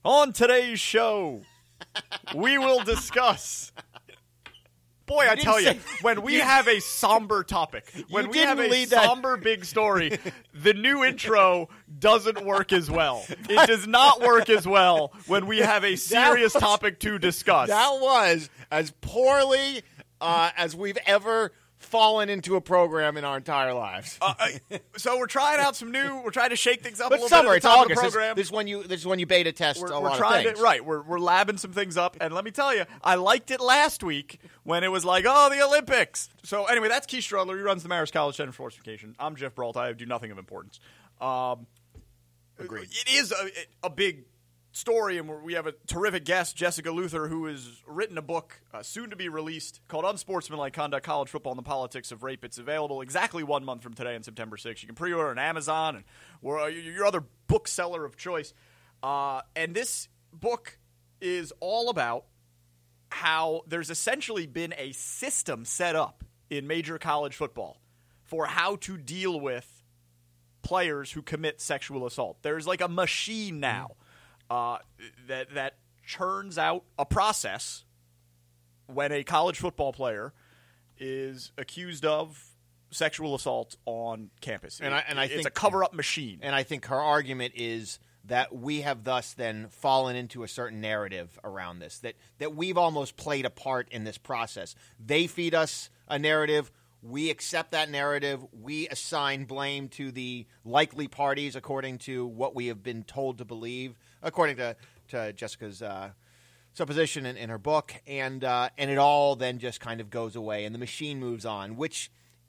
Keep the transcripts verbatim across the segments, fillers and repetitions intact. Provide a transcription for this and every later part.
On today's show, we will discuss... Boy, I tell you, say, when we have a somber topic, when we have a somber big story, the new intro doesn't work as well. It does not work as well when we have a serious was, topic to discuss. That was as poorly uh, as we've ever fallen into a program in our entire lives. uh, so we're trying out some new. We're trying to shake things up but a little summer, bit. It's August. This, this is when you. This is when you beta test we're, a we're lot trying of things. To, right, we're we're labbing some things up, and let me tell you, I liked it last week when it was like, oh, the Olympics. So anyway, that's Keith Strudler. He runs the Marist College Center for Fortification. I'm Jeff Brault. I do nothing of importance. Um, Agreed. It is a, a big story, and we have a terrific guest, Jessica Luther, who has written a book uh, soon to be released called Unsportsmanlike Conduct, College Football and the Politics of Rape. It's available exactly one month from today on September sixth. You can pre-order on Amazon and or uh, your other bookseller of choice. Uh, and this book is all about how there's essentially been a system set up in major college football for how to deal with players who commit sexual assault. There's like a machine now. Uh, that that churns out a process when a college football player is accused of sexual assault on campus. And I, and I it's think a cover-up machine. And I think her argument is that we have thus then fallen into a certain narrative around this, that, that we've almost played a part in this process. They feed us a narrative. We accept that narrative. We assign blame to the likely parties according to what we have been told to believe, according to, to Jessica's uh, supposition in, in her book. And, uh, and it all then just kind of goes away, and the machine moves on, which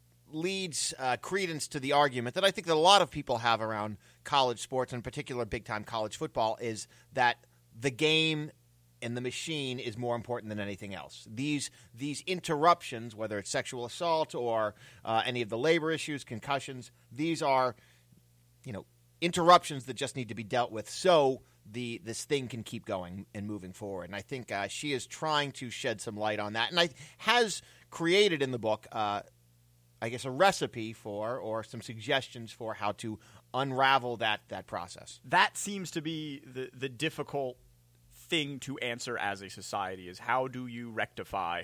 leads uh, credence to the argument that I think that a lot of people have around college sports, in particular big-time college football, is that the game and the machine is more important than anything else. These these interruptions, whether it's sexual assault or uh, any of the labor issues, concussions, these are, you know, interruptions that just need to be dealt with so the this thing can keep going and moving forward. And I think uh, she is trying to shed some light on that, and I has created in the book, uh, I guess, a recipe for or some suggestions for how to unravel that that process. That seems to be the the difficult thing to answer as a society, is how do you rectify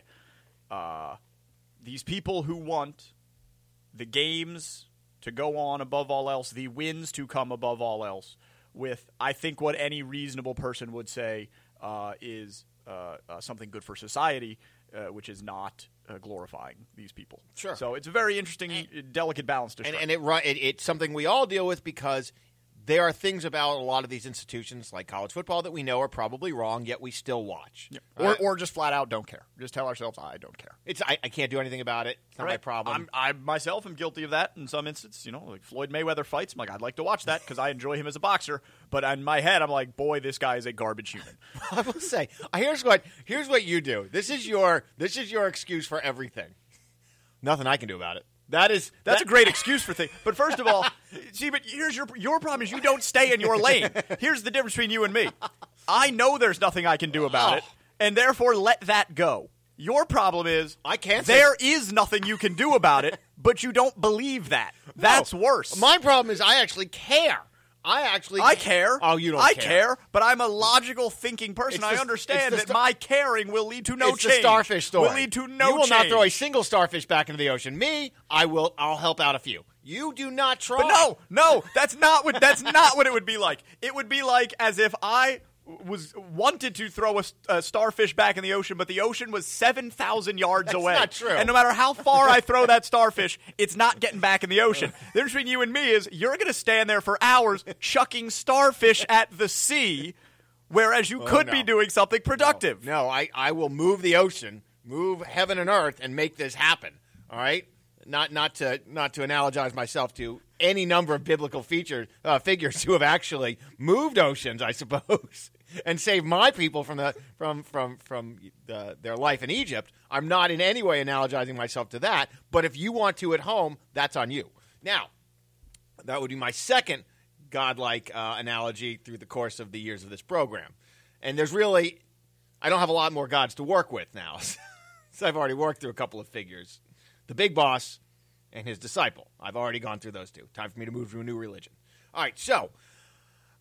uh, these people who want the games to go on above all else, the wins to come above all else, with, I think, what any reasonable person would say uh, is uh, uh, something good for society, uh, which is not uh, glorifying these people. Sure. So it's a very interesting, and, delicate balance to strike. And, and it, it, it's something we all deal with because there are things about a lot of these institutions, like college football, that we know are probably wrong, yet we still watch. Yeah. Or, right? or just flat out don't care. Just tell ourselves, I don't care. It's I, I can't do anything about it. It's not right. my problem. I'm, I myself am guilty of that in some instances. You know, like Floyd Mayweather fights. I'm like, I'd like to watch that because I enjoy him as a boxer. But in my head, I'm like, boy, this guy is a garbage human. I will say, here's what here's what you do. This is your this is your excuse for everything. Nothing I can do about it. That is that's that, a great excuse for things. But first of all, see, but here's your your problem is you don't stay in your lane. Here's the difference between you and me. I know there's nothing I can do about oh. it, and therefore let that go. Your problem is I can't there say- is nothing you can do about it, but you don't believe that. That's no. worse. My problem is I actually care. I actually I care. Oh, you don't I care. care, but I'm a logical thinking person. It's I the- understand it's the that star- my caring will lead to no it's change. the starfish story. Will lead to no You will change. not throw a single starfish back into the ocean. Me, I will. I'll help out a few. You do not try. But no, no, that's not what that's not what it would be like. It would be like as if I was wanted to throw a, a starfish back in the ocean, but the ocean was seven thousand yards That's away. not true. And no matter how far I throw that starfish, it's not getting back in the ocean. The difference between you and me is you're going to stand there for hours chucking starfish at the sea, whereas you Oh, could no. be doing something productive. No, I, I will move the ocean, move heaven and earth, and make this happen. All right? Not not to not to analogize myself to any number of biblical feature, uh, figures who have actually moved oceans, I suppose, and saved my people from the from from from the, their life in Egypt. I'm not in any way analogizing myself to that. But if you want to at home, that's on you. Now, that would be my second godlike uh, analogy through the course of the years of this program. And there's really, I don't have a lot more gods to work with now. So I've already worked through a couple of figures. The big boss and his disciple. I've already gone through those two. Time for me to move to a new religion. All right, so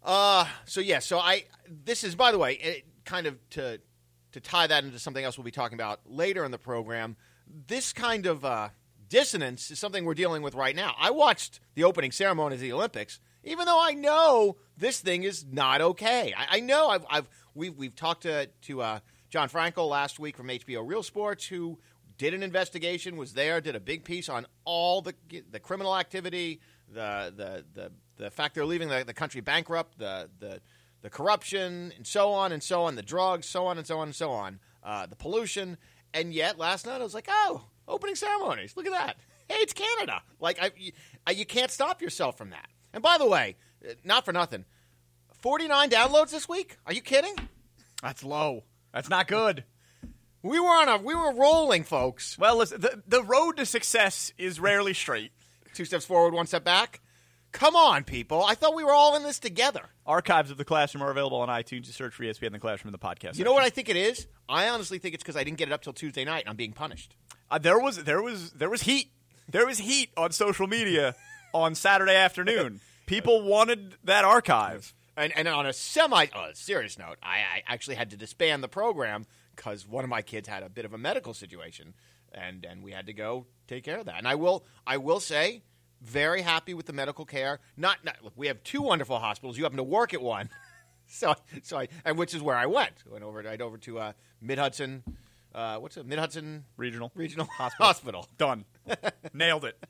Uh, so yeah, so I this is, by the way, it, kind of to to tie that into something else we'll be talking about later in the program. This kind of uh, dissonance is something we're dealing with right now. I watched the opening ceremony of the Olympics, even though I know this thing is not okay. I, I know I've, I've we've we've talked to to uh, John Frankel last week from H B O Real Sports, who did an investigation, was there, did a big piece on all the the criminal activity, the the the, the fact they're leaving the, the country bankrupt, the the the corruption, and so on and so on, the drugs, so on and so on and so on, uh, the pollution. And yet, last night I was like, oh, opening ceremonies. Look at that. Hey, it's Canada. Like, I, you, I, you can't stop yourself from that. And by the way, not for nothing, forty-nine downloads this week? Are you kidding? That's low. That's not good. We were on a, we were rolling, folks. Well, listen, the, the road to success is rarely straight. Two steps forward, one step back. Come on, people. I thought we were all in this together. Archives of The Classroom are available on iTunes. You search for E S P N The Classroom in the podcast You section. know what I think it is? I honestly think it's because I didn't get it up till Tuesday night and I'm being punished. Uh, there was there was there was heat. There was heat on social media on Saturday afternoon. People wanted that archive. And, and on a semi uh, serious note, I, I actually had to disband the program because one of my kids had a bit of a medical situation, and, and we had to go take care of that. And I will I will say, very happy with the medical care. Not, not look, we have two wonderful hospitals. You happen to work at one, so so I, and which is where I went. I went over I went over to uh, Mid Hudson. Uh, what's it? Mid Hudson Regional Regional Hospital. Hospital. Done. Nailed it.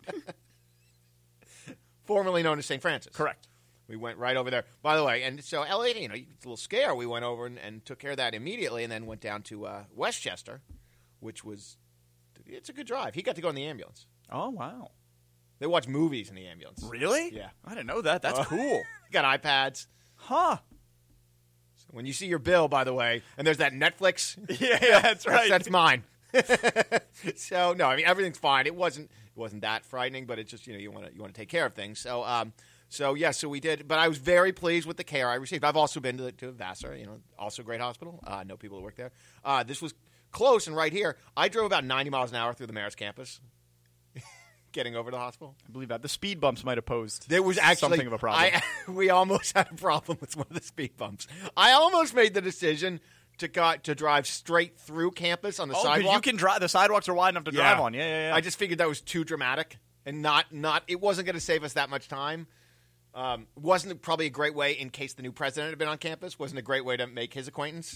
Formerly known as Saint Francis. Correct. We went right over there. By the way, and so L A, you know, it's a little scare. We went over and, and took care of that immediately, and then went down to uh, Westchester, which was it's a good drive. He got to go in the ambulance. Oh, wow. They watch movies in the ambulance. Really? Yeah. I didn't know that. That's Uh, cool. Got iPads. Huh. So when you see your bill, by the way, and there's that Netflix. Yeah, yeah, that's right. That's, that's mine. So no, I mean everything's fine. It wasn't it wasn't that frightening, but it's just you know you want to you want to take care of things. So um so yeah, so we did. But I was very pleased with the care I received. I've also been to to Vassar, you know, also a great hospital. Uh, I know people who work there. Uh, this was close and right here. I drove about ninety miles an hour through the Marist campus, getting over to the hospital. I believe that. The speed bumps might have posed There was actually something of a problem. I, we almost had a problem with one of the speed bumps. I almost made the decision to go, to drive straight through campus on the oh, 'cause sidewalk. you can drive. The sidewalks are wide enough to drive on. Yeah, yeah, yeah. I just figured that was too dramatic and not not. It wasn't going to save us that much time. Um, wasn't probably a great way in case the new president had been on campus. Wasn't a great way to make his acquaintance.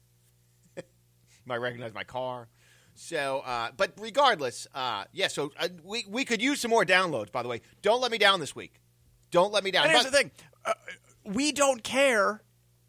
Might recognize my car. So, uh, but regardless, uh, yeah. So uh, we we could use some more downloads. By the way, don't let me down this week. Don't let me down. And here's But- the thing: uh, we don't care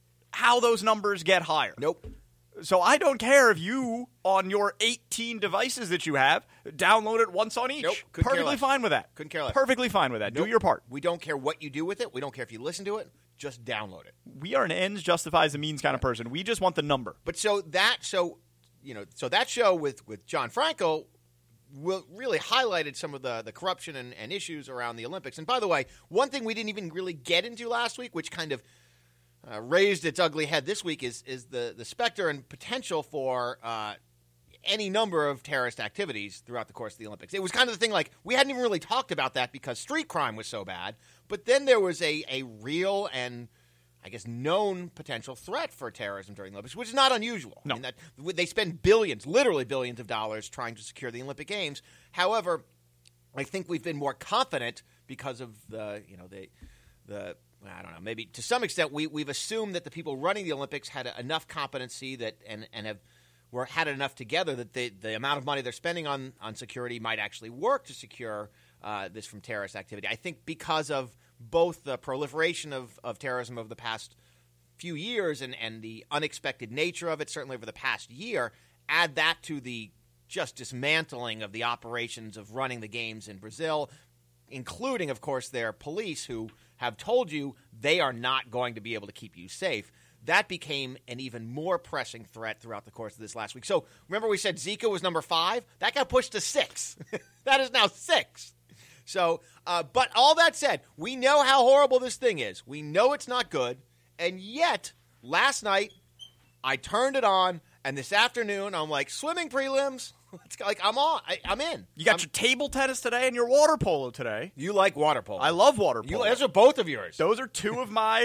how those numbers get higher. Nope. So I don't care if you, on your eighteen devices that you have, download it once on each. Nope, couldn't care Perfectly less. fine with that. Couldn't care less. Perfectly fine with that. Nope. Do your part. We don't care what you do with it. We don't care if you listen to it. Just download it. We are an ends justifies the means kind of person. We just want the number. But so that so you know so that show with with John Franco will really highlighted some of the the corruption and, and issues around the Olympics. And by the way, one thing we didn't even really get into last week, which kind of uh, raised its ugly head this week, is is the the specter and potential for uh, any number of terrorist activities throughout the course of the Olympics. It was kind of the thing like we hadn't even really talked about that because street crime was so bad. But then there was a a real and I guess, known potential threat for terrorism during the Olympics, which is not unusual. No. I mean, that, they spend billions, literally billions of dollars trying to secure the Olympic Games. However, I think we've been more confident because of the, you know, the, the I don't know, maybe to some extent we, we've assumed that the people running the Olympics had enough competency that and, and have were had enough together that the, the amount of money they're spending on, on security might actually work to secure uh, this from terrorist activity. I think because of both the proliferation of, of terrorism over the past few years and, and the unexpected nature of it, certainly over the past year, add that to the just dismantling of the operations of running the games in Brazil, including, of course, their police who have told you they are not going to be able to keep you safe. That became an even more pressing threat throughout the course of this last week. So remember we said Zika was number five? That got pushed to six. That is now six. So, uh, but all that said, we know how horrible this thing is. We know it's not good. And yet, last night, I turned it on, and this afternoon, I'm like, swimming prelims? It's like, I'm on. I, I'm in. You got I'm, your table tennis today and your water polo today. You like water polo. I love water polo. You, those are both of yours. Those are two of my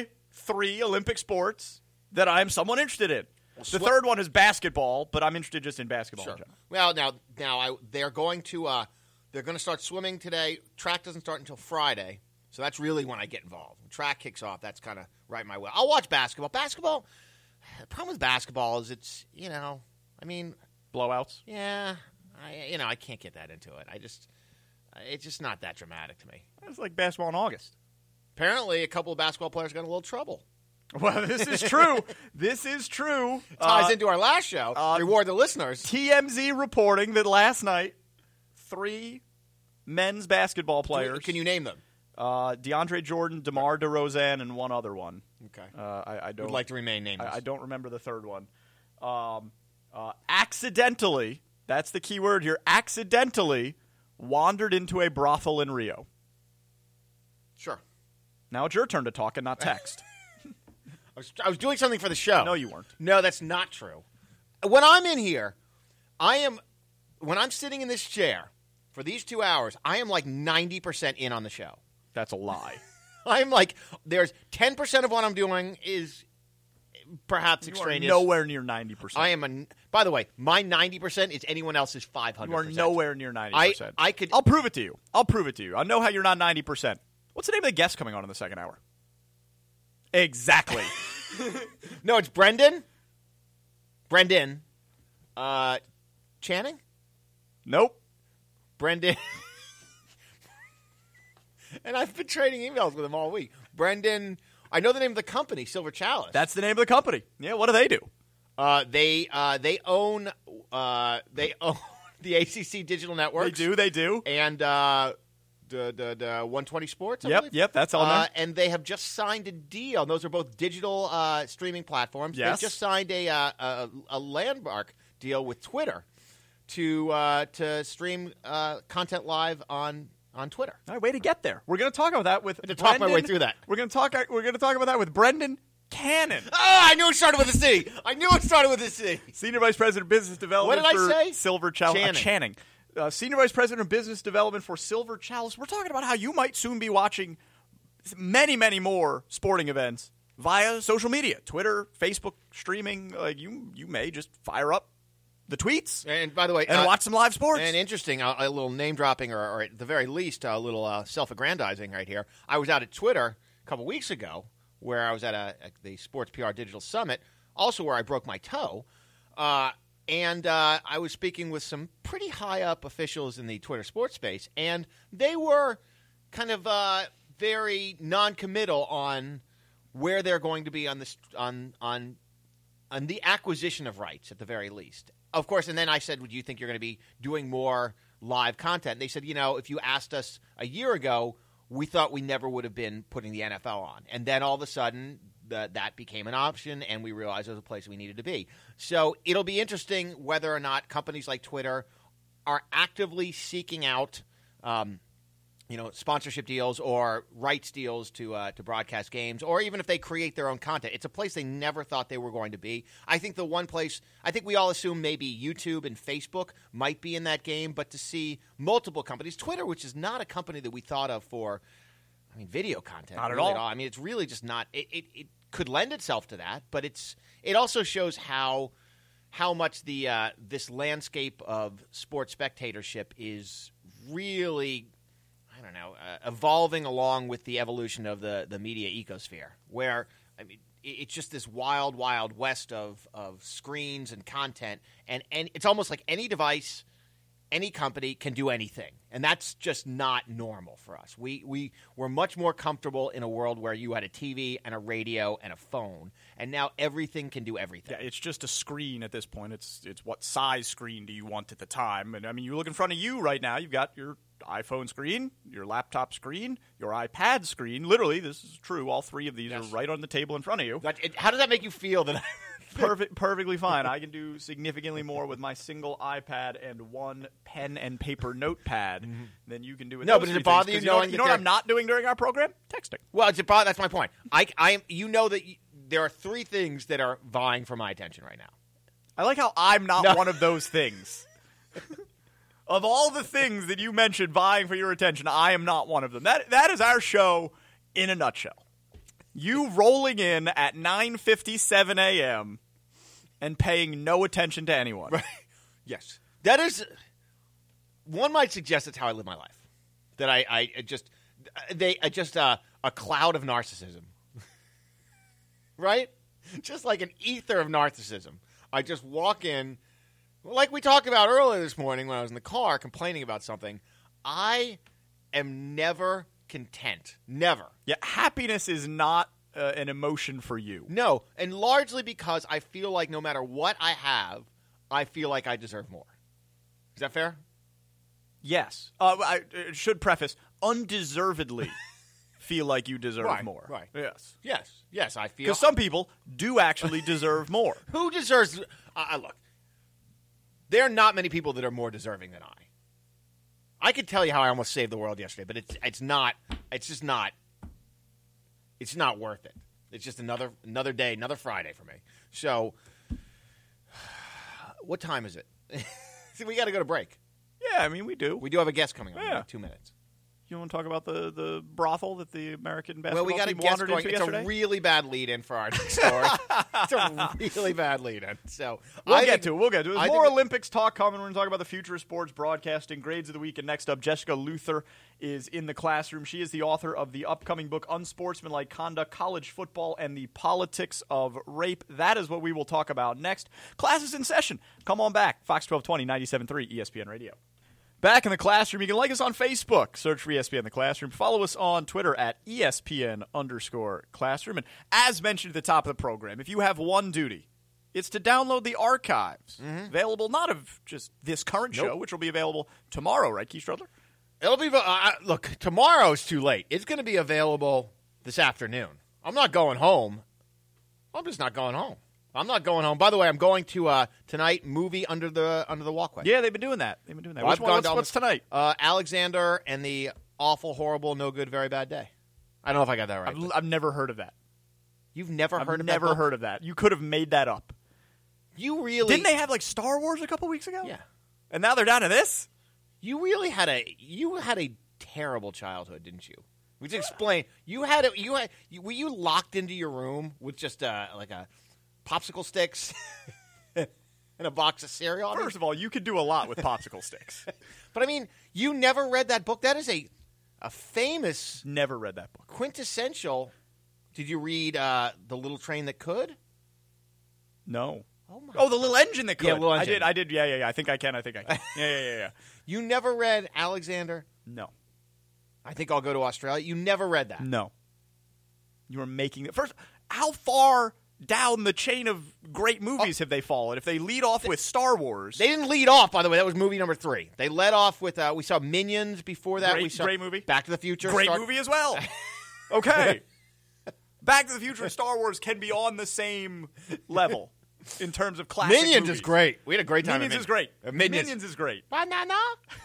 three Olympic sports that I'm somewhat interested in. Well, the swi- third one is basketball, but I'm interested just in basketball. Sure. in general. Well, now, now I, they're going to uh, they're going to start swimming today. Track doesn't start until Friday, so that's really when I get involved. When track kicks off, that's kind of right my way. I'll watch basketball. Basketball. The problem with basketball is it's you know, I mean, Blowouts. yeah, I you know I can't get that into it. I just it's just not that dramatic to me. It's like basketball in August. Apparently, a couple of basketball players got in a little trouble. Well, this is true. This is true. Ties Uh, into our last show. uh, Reward the listeners. T M Z reporting that last night, three men's basketball players. Can you name them? Uh, DeAndre Jordan, DeMar DeRozan, and one other one. Okay. Uh, I, I don't Would like to remain nameless. I, I don't remember the third one. Um, uh, accidentally, that's the key word here. Accidentally wandered into a brothel in Rio. Sure. Now it's your turn to talk and not text. I was, I was doing something for the show. No, you weren't. No, that's not true. When I'm in here, I am. When I'm sitting in this chair for these two hours, I am like ninety percent in on the show. That's a lie. I'm like, there's ten percent of what I'm doing is perhaps You are extraneous. nowhere near ninety percent. I am a. By the way, my ninety percent is anyone else's five hundred You are percent. nowhere near ninety percent. I, I could. I'll prove it to you. I'll prove it to you. I know how you're not ninety percent. What's the name of the guest coming on in the second hour? Exactly. No, it's Brendan. Brendan. Uh, Channing? Nope. Brendan. And I've been trading emails with him all week. Brendan. I know the name of the company, Silver Chalice. That's the name of the company. Yeah, what do they do? Uh, they uh, they own uh, they own the A C C Digital Networks. They do, they do. And uh, the, the the one twenty Sports. I Yep, believe? yep, that's on Uh, there. and they have just signed a deal. And those are both digital uh, streaming platforms. Yes. They've just signed a uh, a, a landmark deal with Twitter to uh, to stream uh, content live on on Twitter. All right, way to get there. We're going to talk about that with to talk my Brendan- way through that. We're going to talk we're going to talk about that with Brendan Cannon. Ah, I knew it started with a C. I knew it started with a C. Senior Vice President of Business Development What did I for say? Silver Chalice. Channing. Uh, Channing. Uh, Senior Vice President of Business Development for Silver Chalice. We're talking about how you might soon be watching many, many more sporting events via social media, Twitter, Facebook, streaming. Like you, you may just fire up the tweets And by the way, and uh, watch some live sports. And interesting, a, a little name dropping, or, or at the very least, a little uh, self-aggrandizing right here. I was out at Twitter a couple weeks ago, where I was at, a, at the Sports P R Digital Summit, also where I broke my toe, uh, and uh, I was speaking with some pretty high-up officials in the Twitter sports space, and they were kind of uh, very non-committal on where they're going to be on this on on on the acquisition of rights, at the very least. Of course, and then I said, would you think you're going to be doing more live content? And they said, you know, if you asked us a year ago, we thought we never would have been putting the N F L on. And then all of a sudden, the, that became an option, and we realized it was a place we needed to be. So it'll be interesting whether or not companies like Twitter are actively seeking out um, you know, sponsorship deals or rights deals to uh, to broadcast games, or even if they create their own content. It's a place they never thought they were going to be. I think the one place, I think we all assume maybe YouTube and Facebook might be in that game, but to see multiple companies, Twitter, which is not a company that we thought of for, I mean, video content. Not at really all. I mean, it's really just not, it, it, it could lend itself to that, but it's it also shows how how much the uh, this landscape of sports spectatorship is really, I don't know, uh, evolving along with the evolution of the, the media ecosphere, where, I mean, it, it's just this wild, wild west of, of screens and content, and, and it's almost like any device, any company can do anything, and that's just not normal for us. We, we, we're much more comfortable in a world where you had a T V and a radio and a phone, and now everything can do everything. Yeah, it's just a screen at this point. It's it's what size screen do you want at the time? And I mean, you look in front of you right now. You've got your iPhone screen, your laptop screen, your iPad screen. Literally, this is true. All three of these Yes. are right on the table in front of you. That- it- how does that make you feel? That Perfect, perfectly fine. I can do significantly more with my single iPad and one pen and paper notepad than you can do with No, those but does three it bother things, 'cause you you know, knowing you that know what they're- I'm not doing during our program? Texting. Well, it's a, pro- that's my point. I, I am. You know that y there are three things that are vying for my attention right now. I like how I'm not No. one of those things. Of all the things that you mentioned vying for your attention, I am not one of them. That that is our show in a nutshell. You rolling in at nine fifty-seven a.m. and paying no attention to anyone. Right. Yes. That is, one might suggest that's how I live my life. That I, I just, they, uh, just uh, a cloud of narcissism. Right? Just like an ether of narcissism. I just walk in, like we talked about earlier this morning when I was in the car complaining about something. I am never content. Never. Yeah, happiness is not uh, an emotion for you. No, and largely because I feel like no matter what I have, I feel like I deserve more. Is that fair? Yes. Uh, I uh, should preface, undeservedly feel like you deserve Right, more. right. Yes. Yes. Yes, I feel. Because some people do actually deserve more. Who deserves? Uh, look, there are not many people that are more deserving than I. I could tell you how I almost saved the world yesterday, but it's it's not. It's just not. It's not worth it. It's just another another day, another Friday for me. So, what time is it? See, we got to go to break. Yeah, I mean, we do. We do have a guest coming on in Yeah. like two minutes. You want to talk about the, the brothel that the American Well, basketball we got a team guest wandered going. into It's yesterday? a really bad lead-in for our next story. It's a really bad lead-in. So We'll I get think- to it. We'll get to it. I There's more think- Olympics talk coming. We're going to talk about the future of sports broadcasting, grades of the week, and next up, Jessica Luther is in the classroom. She is the author of the upcoming book, Unsportsmanlike Conduct, College Football, and the Politics of Rape. That is what we will talk about next. Class is in session. Come on back. Fox twelve twenty, ninety-seven point three, E S P N Radio. Back in the classroom. You can like us on Facebook. Search for E S P N The Classroom. Follow us on Twitter at E S P N underscore classroom. And as mentioned at the top of the program, if you have one duty, it's to download the archives. Mm-hmm. Available not of just this current Nope. show, which will be available tomorrow, right, Keith Strudler? It'll be uh, look. Tomorrow's too late. It's going to be available this afternoon. I'm not going home. I'm just not going home. I'm not going home. By the way, I'm going to uh, tonight movie under the under the walkway. Yeah, they've been doing that. They've been doing that. Well, Which I've one? gone What's, down what's the- tonight? Uh, Alexander and the awful, horrible, no good, very bad day. I don't know if I got that right. I've, I've never heard of that. You've never I've heard of never that book? heard of that. You could have made that up. You really Didn't they have like Star Wars a couple weeks ago? Yeah. And now they're down to this? You really had a you had a terrible childhood, didn't you? We just explain. You had a, you had you, were you locked into your room with just uh, like a popsicle sticks and a box of cereal? I mean, First of all, you could do a lot with popsicle sticks. but I mean, you never read that book. That is a a famous Never read that book. quintessential. Did you read uh, The Little Train That Could? No. Oh my! Oh, the little engine that could. Yeah, little I engine. did. I did. Yeah, yeah, yeah. I think I can. I think I can. Yeah, yeah, yeah, yeah. You never read Alexander? No. I think I'll go to Australia. You never read that. No. You were making it. First, how far down the chain of great movies have they fallen? If they lead off with Star Wars. They didn't lead off, by the way. That was movie number three. They led off with uh, we saw Minions before that. Great- we saw great movie. Back to the Future. Great Star- movie as well. Okay. Back to the Future and Star Wars can be on the same level in terms of classic Minions movies. is great. We had a great time. Minions at is great. Uh, Minions. Minions is great. Banana.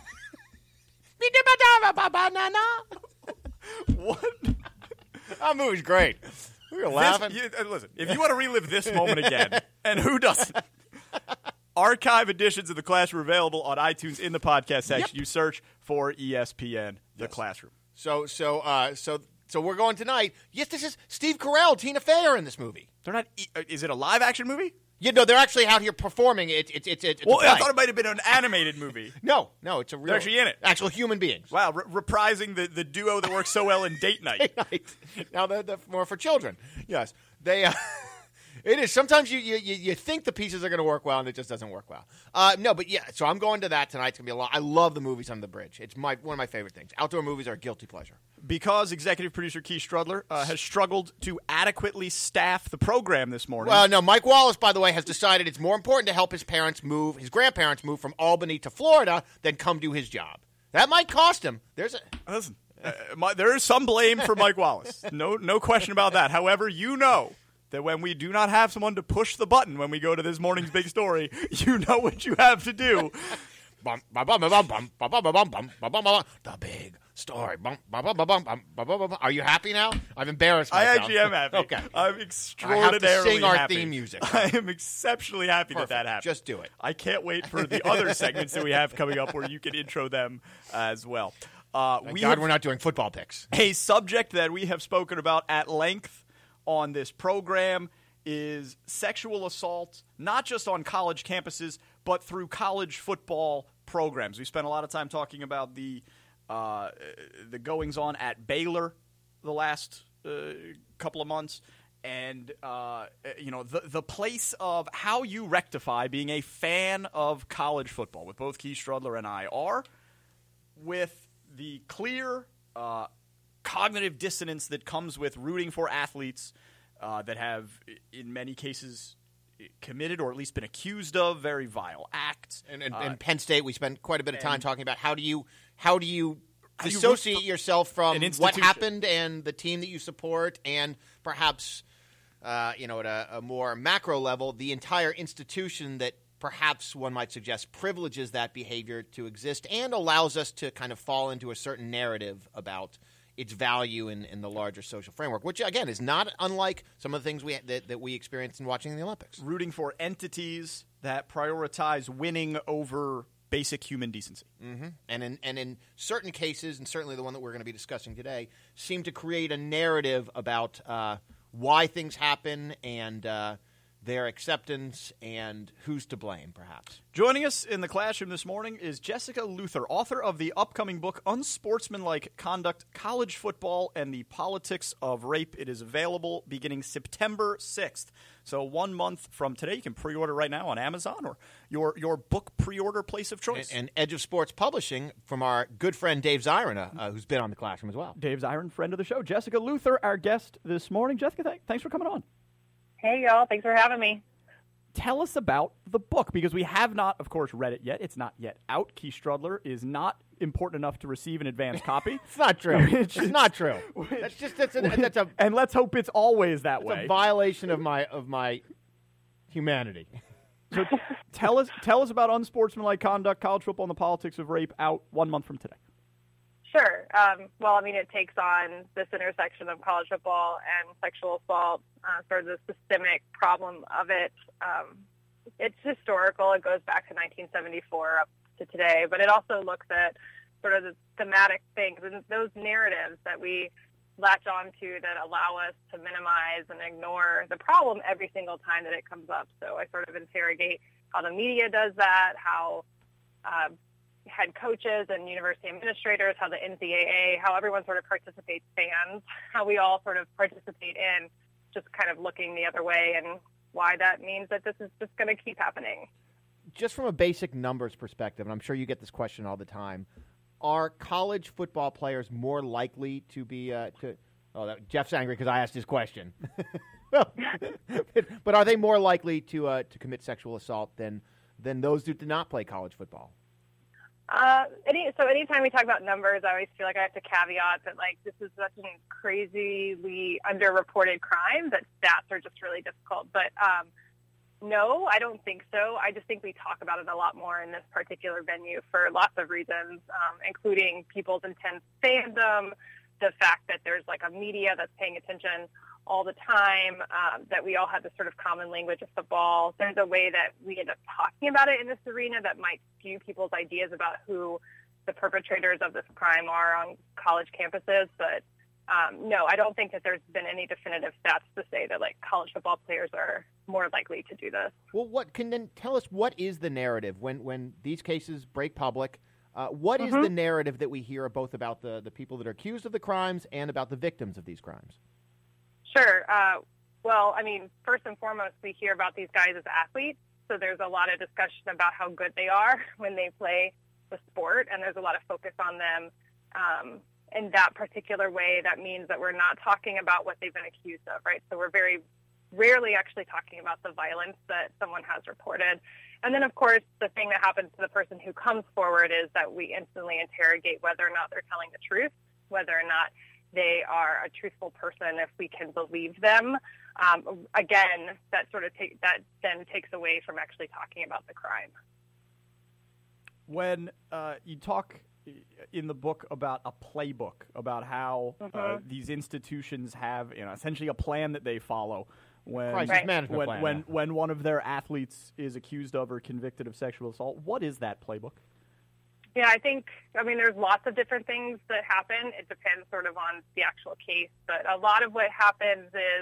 Banana. What? That movie's great. We were laughing. This, you, uh, listen, if you want to relive this moment again, and who doesn't? Archive editions of The Classroom are available on iTunes in the podcast section. Yep. You search for E S P N The Yes. Classroom. So, so, uh, so, so we're going tonight. Yes, this is Steve Carell, Tina Fey are in this movie. They're not. e- uh, Is it a live action movie? You know, they're actually out here performing. It, it, it, it, it's Well, a play. I thought it might have been an animated movie. No, no, it's a real. They're actually in it. Actual human beings. Wow, re- reprising the, the duo that works so well in Date Night. Night. Now they're, they're more for children. Yes, they. Uh, it is. Sometimes you, you you think the pieces are going to work well, and it just doesn't work well. Uh, no, but yeah. So I'm going to that tonight. It's going to be a lot. I love the movies on the bridge. It's my one of my favorite things. Outdoor movies are a guilty pleasure. Because executive producer Keith Strudler uh, has struggled to adequately staff the program this morning. Well, no. Mike Wallace, by the way, has decided it's more important to help his parents move, his grandparents move from Albany to Florida than come do his job. That might cost him. There's a. Listen, uh, my, there is some blame for Mike Wallace. No, no question about that. However, you know that when we do not have someone to push the button when we go to this morning's big story, you know what you have to do. Bum, bum, bum, bum, bum, bum, bum, bum, bum, bum, bum, bum, bum. The big story. Bum, bum, bum, bum, bum, bum, bum, bum, bum. Are you happy now? I've embarrassed I myself. actually am happy. Okay. I'm extraordinarily I have to sing our happy. theme music. I am exceptionally happy Perfect. that that happened. Just do it. I can't wait for the other segments that we have coming up where you can intro them as well. Uh, Thank we God have we're not doing football picks. a subject that we have spoken about at length on this program is sexual assault, not just on college campuses, but through college football programs. We spent a lot of time talking about the uh, the goings-on at Baylor the last uh, couple of months, and uh, you know the the place of how you rectify being a fan of college football, with both Keith Strudler and I are, with the clear uh, cognitive dissonance that comes with rooting for athletes uh, that have, in many cases, committed or at least been accused of very vile acts. And, and, uh, and Penn State, we spent quite a bit of time and, talking about how do you how do you how do you dissociate yourself from an what institution. happened and the team that you support, and perhaps uh, you know at a, a more macro level, the entire institution that perhaps one might suggest privileges that behavior to exist and allows us to kind of fall into a certain narrative about its value in, in the larger social framework, which, again, is not unlike some of the things we that, that we experienced in watching the Olympics. Rooting for entities that prioritize winning over basic human decency. Mm-hmm. And in and in certain cases, and certainly the one that we're going to be discussing today, seem to create a narrative about uh, why things happen and uh, their acceptance and who's to blame, perhaps. Joining us in the classroom this morning is Jessica Luther, author of the upcoming book, Unsportsmanlike Conduct, College Football and the Politics of Rape. It is available beginning September sixth. So one month from today. You can pre-order right now on Amazon or your, your book pre-order place of choice. And, and Edge of Sports Publishing from our good friend Dave Zirin, uh, who's been on the classroom as well. Dave Zirin, friend of the show. Jessica Luther, our guest this morning. Jessica, th- thanks for coming on. Hey, y'all. Thanks for having me. Tell us about the book, because we have not, of course, read it yet. It's not yet out. Keith Strudler is not important enough to receive an advance copy. It's not true. It's not true. That's just that's a, that's a and let's hope it's always that that's way. a violation of my of my humanity. So t- tell us tell us about Unsportsmanlike Conduct, College Football and the Politics of Rape, out one month from today. Sure. Um, well, I mean, it takes on this intersection of college football and sexual assault, uh, sort of the systemic problem of it. Um, it's historical. It goes back to nineteen seventy-four up to today, but it also looks at sort of the thematic things and those narratives that we latch onto that allow us to minimize and ignore the problem every single time that it comes up. So I sort of interrogate how the media does that, how uh, head coaches and university administrators, how the N C double A, how everyone sort of participates, fans, how we all sort of participate in just kind of looking the other way, and why that means that this is just going to keep happening. Just from a basic numbers perspective, and I'm sure you get this question all the time, are college football players more likely to be uh, to? Oh, that, Jeff's angry because I asked his question. Well, but are they more likely to uh, to commit sexual assault than than those who did not play college football? Uh, any, so anytime we talk about numbers, I always feel like I have to caveat that, like, this is such a crazily underreported crime that stats are just really difficult. But um, no, I don't think so. I just think we talk about it a lot more in this particular venue for lots of reasons, um, including people's intense fandom, the fact that there's, like, a media that's paying attention all the time, um, that we all have this sort of common language of football. There's a way that we end up talking about it in this arena that might skew people's ideas about who the perpetrators of this crime are on college campuses. But um, no, I don't think that there's been any definitive stats to say that, like, college football players are more likely to do this. Well, what can then tell us what is the narrative when, when these cases break public? Uh, what Mm-hmm. is the narrative that we hear both about the, the people that are accused of the crimes and about the victims of these crimes? Sure. Uh, well, I mean, first and foremost, we hear about these guys as athletes. So there's a lot of discussion about how good they are when they play the sport, and there's a lot of focus on them um, in that particular way. That means that we're not talking about what they've been accused of, right? So we're very rarely actually talking about the violence that someone has reported. And then, of course, the thing that happens to the person who comes forward is that we instantly interrogate whether or not they're telling the truth, whether or not they are a truthful person, if we can believe them. Um, again, that sort of take, that then takes away from actually talking about the crime. When uh, you talk in the book about a playbook, about how Mm-hmm. uh, these institutions have, you know, essentially a plan that they follow when Crisis Right. management when plan. when, when one of their athletes is accused of or convicted of sexual assault. What is that playbook? Yeah, I think, I mean, there's lots of different things that happen. It depends sort of on the actual case. But a lot of what happens is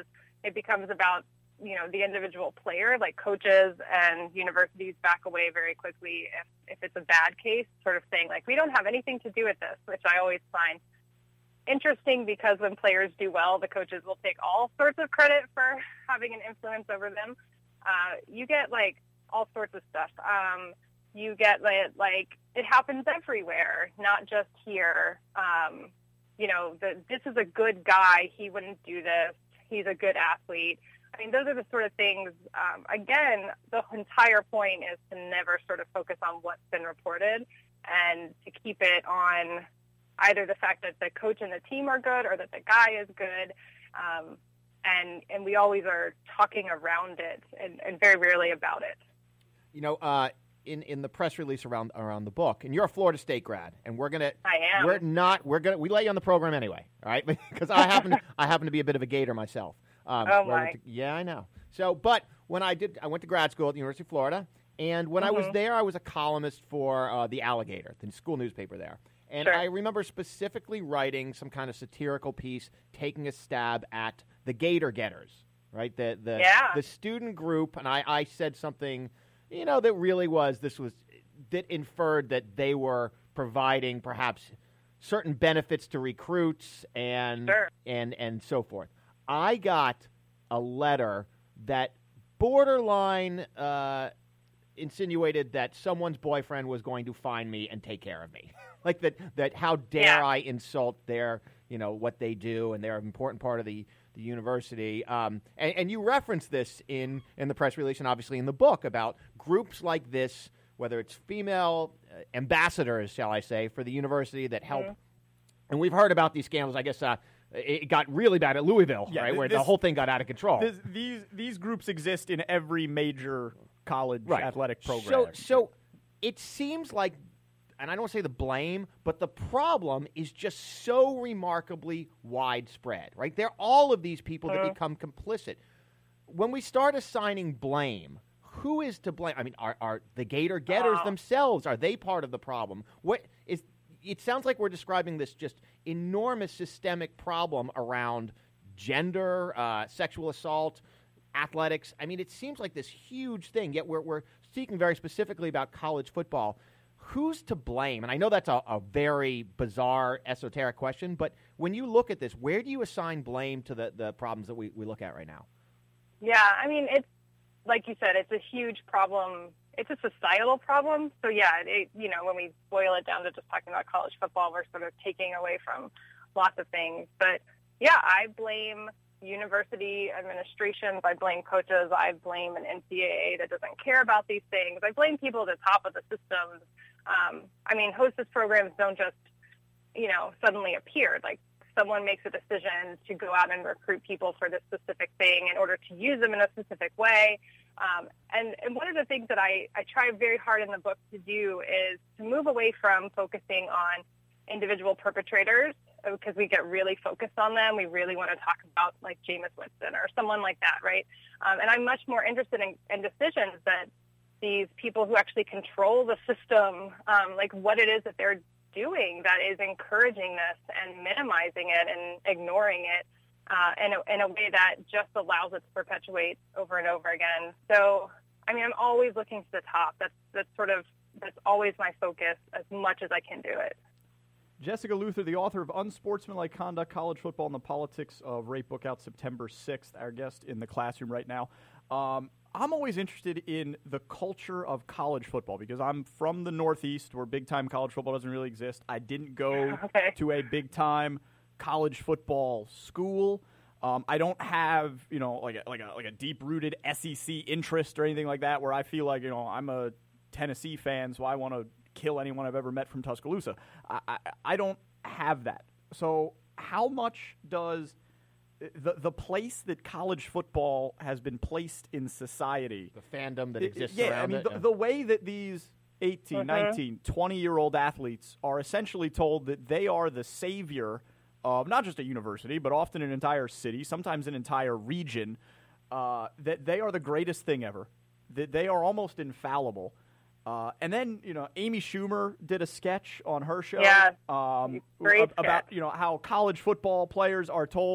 it becomes about, you know, the individual player, like coaches and universities back away very quickly if, if it's a bad case, sort of saying, like, we don't have anything to do with this, which I always find interesting because when players do well, the coaches will take all sorts of credit for having an influence over them. Uh, you get, like, all sorts of stuff. Um, you get, like, like, it happens everywhere, not just here. Um, you know, the, this is a good guy. He wouldn't do this. He's a good athlete. I mean, those are the sort of things, um, again, the entire point is to never sort of focus on what's been reported and to keep it on either the fact that the coach and the team are good or that the guy is good. Um, and and we always are talking around it and, and very rarely about it. You know, uh, in, in the press release around around the book, and you're a Florida State grad, and we're gonna I am. We're not we're gonna we lay you on the program anyway, all right? Because I happen to, I happen to be a bit of a Gator myself. Um, oh, my. To, yeah, I know. So, but when I did, I went to grad school at the University of Florida, and when mm-hmm. I was there, I was a columnist for uh, the Alligator, the school newspaper there. And sure. I remember specifically writing some kind of satirical piece, taking a stab at the Gator Getters, right? The the yeah. the student group, and I, I said something, you know, that really was this was that inferred that they were providing perhaps certain benefits to recruits and sure. and and so forth. I got a letter that borderline uh, insinuated that someone's boyfriend was going to find me and take care of me. Like that, that how dare yeah. I insult their, you know, what they do, and they're an important part of the, the university. Um, and, and you reference this in, in the press release and obviously in the book about groups like this, whether it's female uh, ambassadors, shall I say, for the university that help. Mm-hmm. And we've heard about these scandals, I guess, uh, it got really bad at Louisville, yeah, right, this, where the whole thing got out of control. This, these these groups exist in every major college right. athletic program. So, so it seems like, and I don't want to say the blame, but the problem is just so remarkably widespread, right? There are all of these people that uh, become complicit. When we start assigning blame, who is to blame? I mean, are, are the Gator Getters uh, themselves, are they part of the problem? What is? It sounds like we're describing this just enormous systemic problem around gender, uh, sexual assault, athletics. I mean, it seems like this huge thing, yet we're, we're speaking very specifically about college football. Who's to blame? And I know that's a, a very bizarre, esoteric question, but when you look at this, where do you assign blame to the, the problems that we, we look at right now? Yeah, I mean, it's like you said, it's a huge problem. It's a societal problem. So, yeah, it, you know, when we boil it down to just talking about college football, we're sort of taking away from lots of things. But, yeah, I blame university administrations. I blame coaches. I blame an N C double A that doesn't care about these things. I blame people at the top of the systems. Um, I mean, hostess programs don't just, you know, suddenly appear. Like, someone makes a decision to go out and recruit people for this specific thing in order to use them in a specific way. Um, and, and one of the things that I, I try very hard in the book to do is to move away from focusing on individual perpetrators, because we get really focused on them. We really want to talk about, like, Jameis Winston or someone like that, right? Um, and I'm much more interested in, in decisions that these people who actually control the system, um, like what it is that they're doing that is encouraging this and minimizing it and ignoring it uh, in, a, in a way that just allows it to perpetuate over and over again. So, I mean, I'm always looking to the top. That's that's sort of that's always my focus as much as I can do it. Jessica Luther, the author of Unsportsmanlike Conduct, College Football and the Politics of Rape, book out September sixth, our guest in the classroom right now. Um, I'm always interested in the culture of college football because I'm from the Northeast where big-time college football doesn't really exist. I didn't go okay. to a big-time college football school. Um, I don't have, you know, like a, like a, like a deep-rooted S E C interest or anything like that where I feel like, you know, I'm a Tennessee fan, so I want to kill anyone I've ever met from Tuscaloosa. I, I, I don't have that. So how much does the the place that college football has been placed in society, the fandom that it, exists yeah, around I mean, it? the, the way that these eighteen, uh-huh. nineteen, twenty-year-old athletes are essentially told that they are the savior of not just a university, but often an entire city, sometimes an entire region, uh, that they are the greatest thing ever, that they are almost infallible. Uh, and then, you know, Amy Schumer did a sketch on her show yeah, um, great ab- about, sketch. you know, how college football players are told,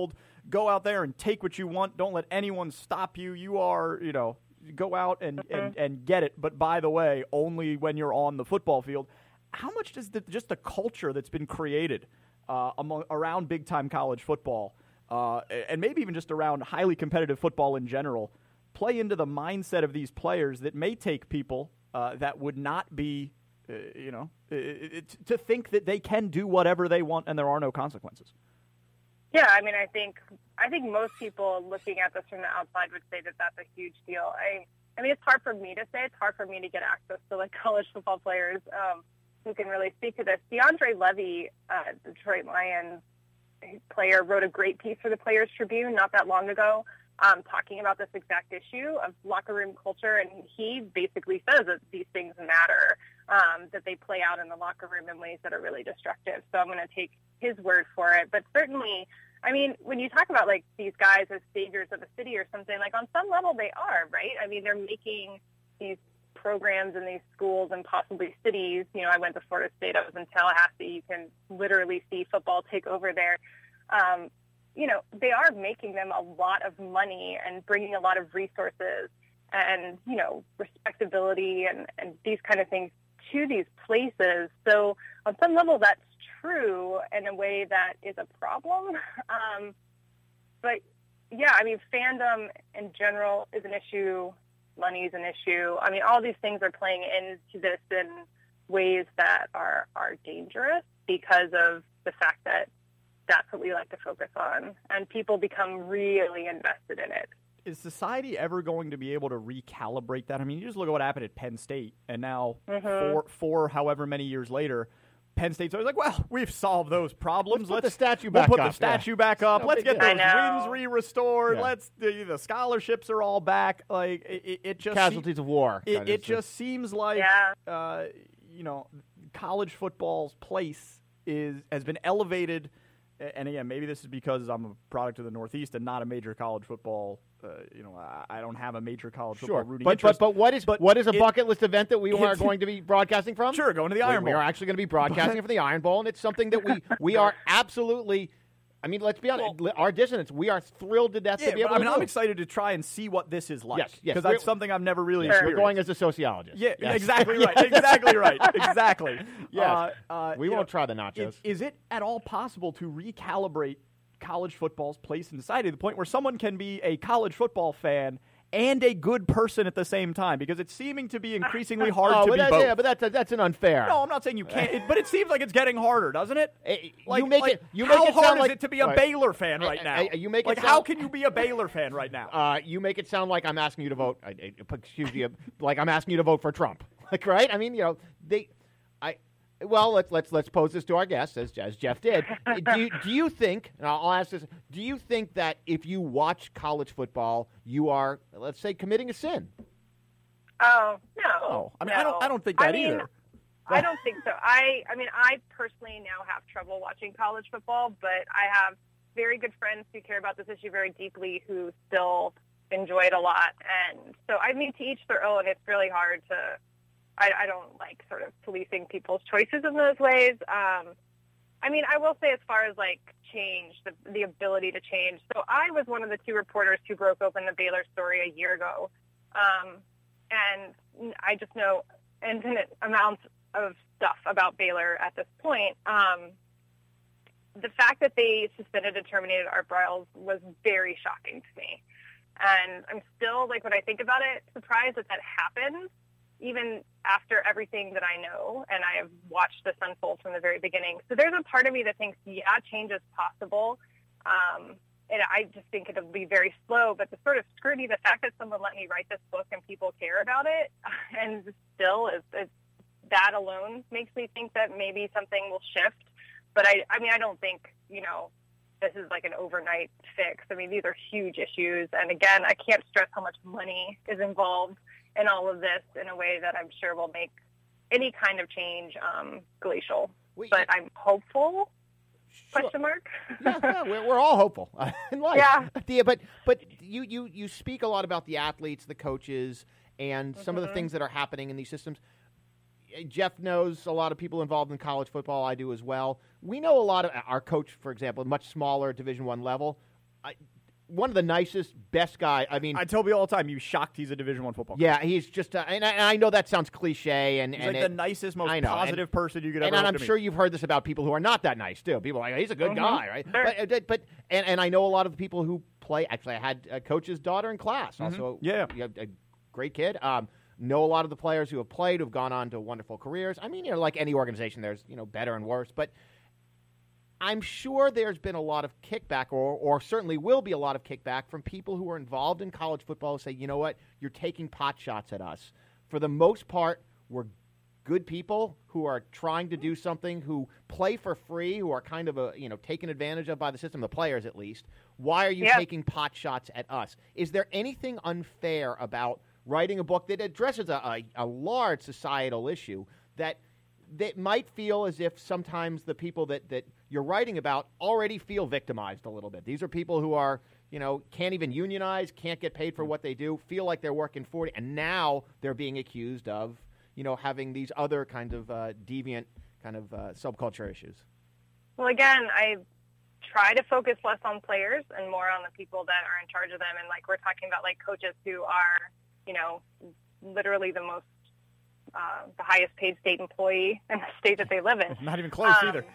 go out there and take what you want. Don't let anyone stop you. You are, you know, go out and, mm-hmm. and, and get it. But by the way, only when you're on the football field. How much does the, just the culture that's been created uh, among, around big-time college football, uh, and maybe even just around highly competitive football in general, play into the mindset of these players that may take people uh, that would not be, uh, you know, it, it, to think that they can do whatever they want and there are no consequences? Yeah, I mean, I think I think most people looking at this from the outside would say that that's a huge deal. I, I mean, it's hard for me to say. It's hard for me to get access to like college football players um, who can really speak to this. DeAndre Levy, uh, Detroit Lions player, wrote a great piece for the Players Tribune not that long ago, um, talking about this exact issue of locker room culture, and he basically says that these things matter, um, that they play out in the locker room in ways that are really destructive. So I'm going to take his word for it. But certainly, I mean, when you talk about like these guys as saviors of a city or something, like on some level they are, right? I mean, they're making these programs in these schools and possibly cities. You know, I went to Florida State. I was in Tallahassee. You can literally see football take over there. Um, you know, they are making them a lot of money and bringing a lot of resources and, you know, respectability and, and these kind of things to these places. So on some level, that's true in a way that is a problem. Um, but, yeah, I mean, fandom in general is an issue. Money is an issue. I mean, all these things are playing into this in ways that are, are dangerous because of the fact that that's what we like to focus on, and people become really invested in it. Is society ever going to be able to recalibrate that? I mean, you just look at what happened at Penn State, and now mm-hmm. four, four, however many years later, Penn State's always like, well, we've solved those problems. Let's put Let's the statue back we'll put up. the statue yeah. back up. No Let's get deal. those wins re-restored. Yeah. Let's the, the scholarships are all back. Like it, it just casualties se- of war. It, it just seems like yeah. uh, you know, college football's place is has been elevated. And again, maybe this is because I'm a product of the Northeast and not a major college football. Uh, you know, I, I don't have a major college sure. football rooting but, interest. But but what is but what is a it, bucket list event that we are going to be broadcasting from? Sure, going to the Iron we, Bowl. We are actually going to be broadcasting from the Iron Bowl, and it's something that we we are absolutely. I mean, let's be honest. Well, our dissonance, we are thrilled to death yeah, to be able but, I mean, to I'm do. excited to try and see what this is like. Yes, yes. Because that's something I've never really yes, experienced. We're going as a sociologist. Yeah, yes. exactly right. Exactly right. Exactly. Yes. Uh, uh, we won't know, try the nachos. Is, is it at all possible to recalibrate college football's place in society to the point where someone can be a college football fan and a good person at the same time? Because it's seeming to be increasingly hard oh, to but be that's, both. Yeah, but that's that's an unfair. No, I'm not saying you can't, it, but it seems like it's getting harder, doesn't it? It, like, you make like, it. You how make it hard sound is like, it to be a right. Baylor fan right now? I, I, you make like, it sound, how can you be a Baylor fan right now? Uh, you make it sound like I'm asking you to vote. I, I, excuse me, like I'm asking you to vote for Trump. Like, right? I mean, you know, they. I. Well, let's let's let's pose this to our guests, as as Jeff did. do you, do you think? And I'll ask this: do you think that if you watch college football, you are, let's say, committing a sin? Oh no! Oh, I mean, no. I don't. I don't think that I mean, either. I don't think so. I, I mean, I personally now have trouble watching college football, but I have very good friends who care about this issue very deeply who still enjoy it a lot. And so, I mean, to each their own. It's really hard to. I, I don't like sort of policing people's choices in those ways. Um, I mean, I will say as far as like change, the, the ability to change. So I was one of the two reporters who broke open the Baylor story a year ago. Um, and I just know infinite amounts of stuff about Baylor at this point. Um, the fact that they suspended and terminated Art Briles was very shocking to me. And I'm still, like, when I think about it, surprised that that happened, even after everything that I know, and I have watched this unfold from the very beginning. So there's a part of me that thinks, yeah, change is possible. Um, and I just think it'll be very slow. But the sort of scrutiny, the fact that someone let me write this book and people care about it, and still is, is that alone makes me think that maybe something will shift. But I, I mean, I don't think, you know, this is like an overnight fix. I mean, these are huge issues. And again, I can't stress how much money is involved in all of this in a way that I'm sure will make any kind of change um, glacial. Wait, but I'm hopeful, sure. question mark. yeah, yeah we're, we're all hopeful in life. Yeah. yeah but but you, you, you speak a lot about the athletes, the coaches, and some mm-hmm. of the things that are happening in these systems. Jeff knows a lot of people involved in college football. I do as well. We know a lot of our coach, for example, much smaller Division One level. I, one of the nicest, best guy. I mean, I tell people all the time, you shocked he's a Division One football coach. Yeah, he's just, uh, and, I, and I know that sounds cliche, and he's and like it, the nicest, most I know, positive and, person you could and, ever. And hope I'm to sure meet. you've heard this about people who are not that nice too. People are like, he's a good Mhm. guy, right? Sure. But, but and, and I know a lot of the people who play. Actually, I had a coach's daughter in class. Mhm. Also, Yeah. a, a great kid. Um, know a lot of the players who have played, who've gone on to wonderful careers. I mean, you know, like any organization, there's you know better and worse, but. I'm sure there's been a lot of kickback, or, or certainly will be a lot of kickback from people who are involved in college football who say, you know what, you're taking pot shots at us. For the most part, we're good people who are trying to do something, who play for free, who are kind of a, you know taken advantage of by the system, the players at least. Why are you Yeah. taking pot shots at us? Is there anything unfair about writing a book that addresses a, a, a large societal issue that that might feel as if sometimes the people that, that you're writing about already feel victimized a little bit? These are people who are, you know, can't even unionize, can't get paid for what they do, feel like they're working forty, and now they're being accused of, you know, having these other kinds of uh, deviant kind of uh, subculture issues. Well, again, I try to focus less on players and more on the people that are in charge of them. And like we're talking about, like coaches who are, you know, literally the most uh, the highest paid state employee in the state that they live in. Not even close Um, either.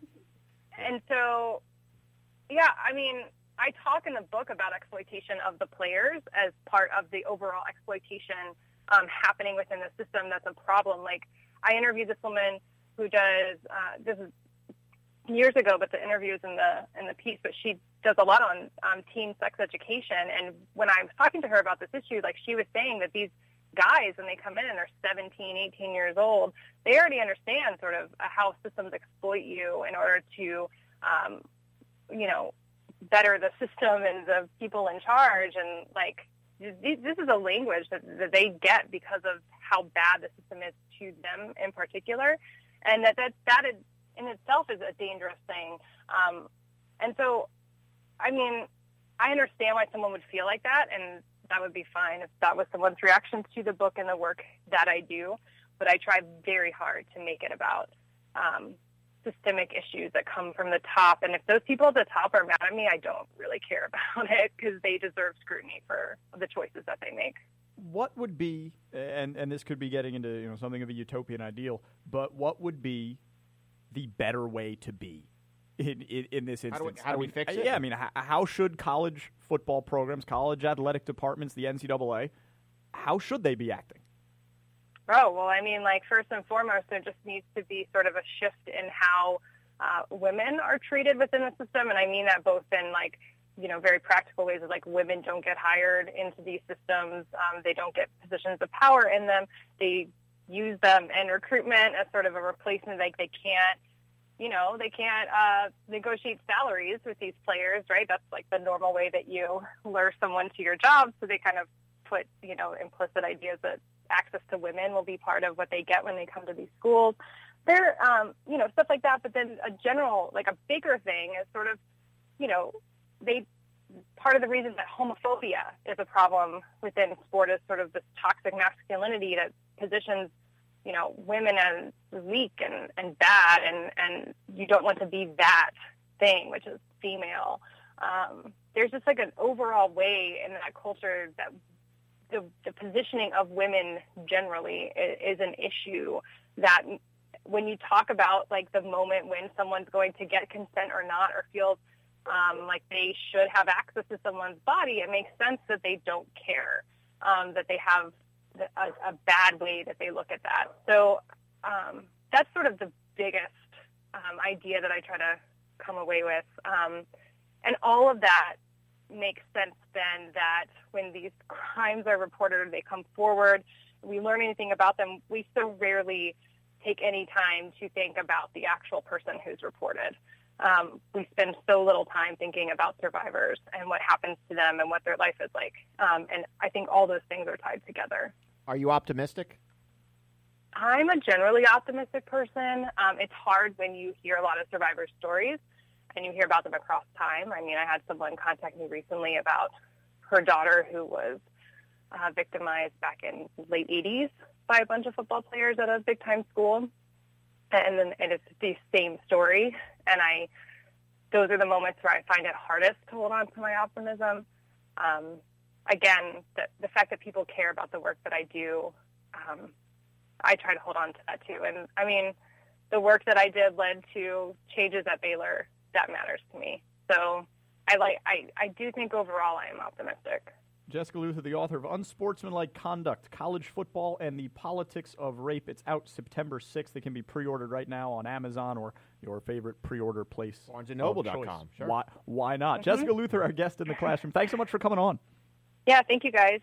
And so, yeah, I mean, I talk in the book about exploitation of the players as part of the overall exploitation um, happening within the system. That's a problem. Like, I interviewed this woman who does uh, this is years ago, but the interview is in the in the piece. But she does a lot on um, teen sex education. And when I was talking to her about this issue, like she was saying that these guys, when they come in and they're seventeen, eighteen years old, they already understand sort of how systems exploit you in order to, um, you know, better the system and the people in charge. And like, this, this is a language that, that they get because of how bad the system is to them in particular. And that, that, that in itself is a dangerous thing. Um, and so, I mean, I understand why someone would feel like that, and that would be fine if that was someone's reaction to the book and the work that I do. But I try very hard to make it about um, systemic issues that come from the top. And if those people at the top are mad at me, I don't really care about it because they deserve scrutiny for the choices that they make. What would be, and, and this could be getting into you know something of a utopian ideal, but what would be the better way to be? In, in, in this instance, How do we, how do I we mean, fix uh, it? Yeah, I mean, how, how should college football programs, college athletic departments, the N C double A, how should they be acting? Oh, well, I mean, like, first and foremost, there just needs to be sort of a shift in how uh, women are treated within the system. And I mean that both in, like, you know, very practical ways of, like, women don't get hired into these systems. Um, they don't get positions of power in them. They use them in recruitment as sort of a replacement. Like, they can't, you know, they can't uh, negotiate salaries with these players, right? That's like the normal way that you lure someone to your job. So they kind of put, you know, implicit ideas that access to women will be part of what they get when they come to these schools. There, um, you know, stuff like that. But then a general, like a bigger thing is sort of, you know, they, part of the reason that homophobia is a problem within sport is sort of this toxic masculinity that positions, you know, women as weak and, and bad, and, and you don't want to be that thing, which is female. Um, there's just like an overall way in that culture that the, the positioning of women generally is, is an issue that when you talk about like the moment when someone's going to get consent or not, or feels um, like they should have access to someone's body, it makes sense that they don't care, um, that they have A, a bad way that they look at that. So um, that's sort of the biggest um, idea that I try to come away with. Um, and all of that makes sense then that when these crimes are reported or they come forward, we learn anything about them, we so rarely take any time to think about the actual person who's reported. Um, we spend so little time thinking about survivors and what happens to them and what their life is like. Um, and I think all those things are tied together. Are you optimistic? I'm a generally optimistic person. Um, it's hard when you hear a lot of survivor stories and you hear about them across time. I mean, I had someone contact me recently about her daughter who was uh, victimized back in late eighties by a bunch of football players at a big-time school. And then and it's the same story. And I those are the moments where I find it hardest to hold on to my optimism. Um, again, the, the fact that people care about the work that I do, um, I try to hold on to that too. And I mean, the work that I did led to changes at Baylor. That matters to me. So I like, I, I do think overall I am optimistic. Jessica Luther, the author of Unsportsmanlike Conduct, College Football and the Politics of Rape. It's out September sixth. It can be pre-ordered right now on Amazon or your favorite pre-order place. barnes and noble dot com. Sure. Why, why not? Mm-hmm. Jessica Luther, our guest in the classroom. Thanks so much for coming on. Yeah, thank you guys.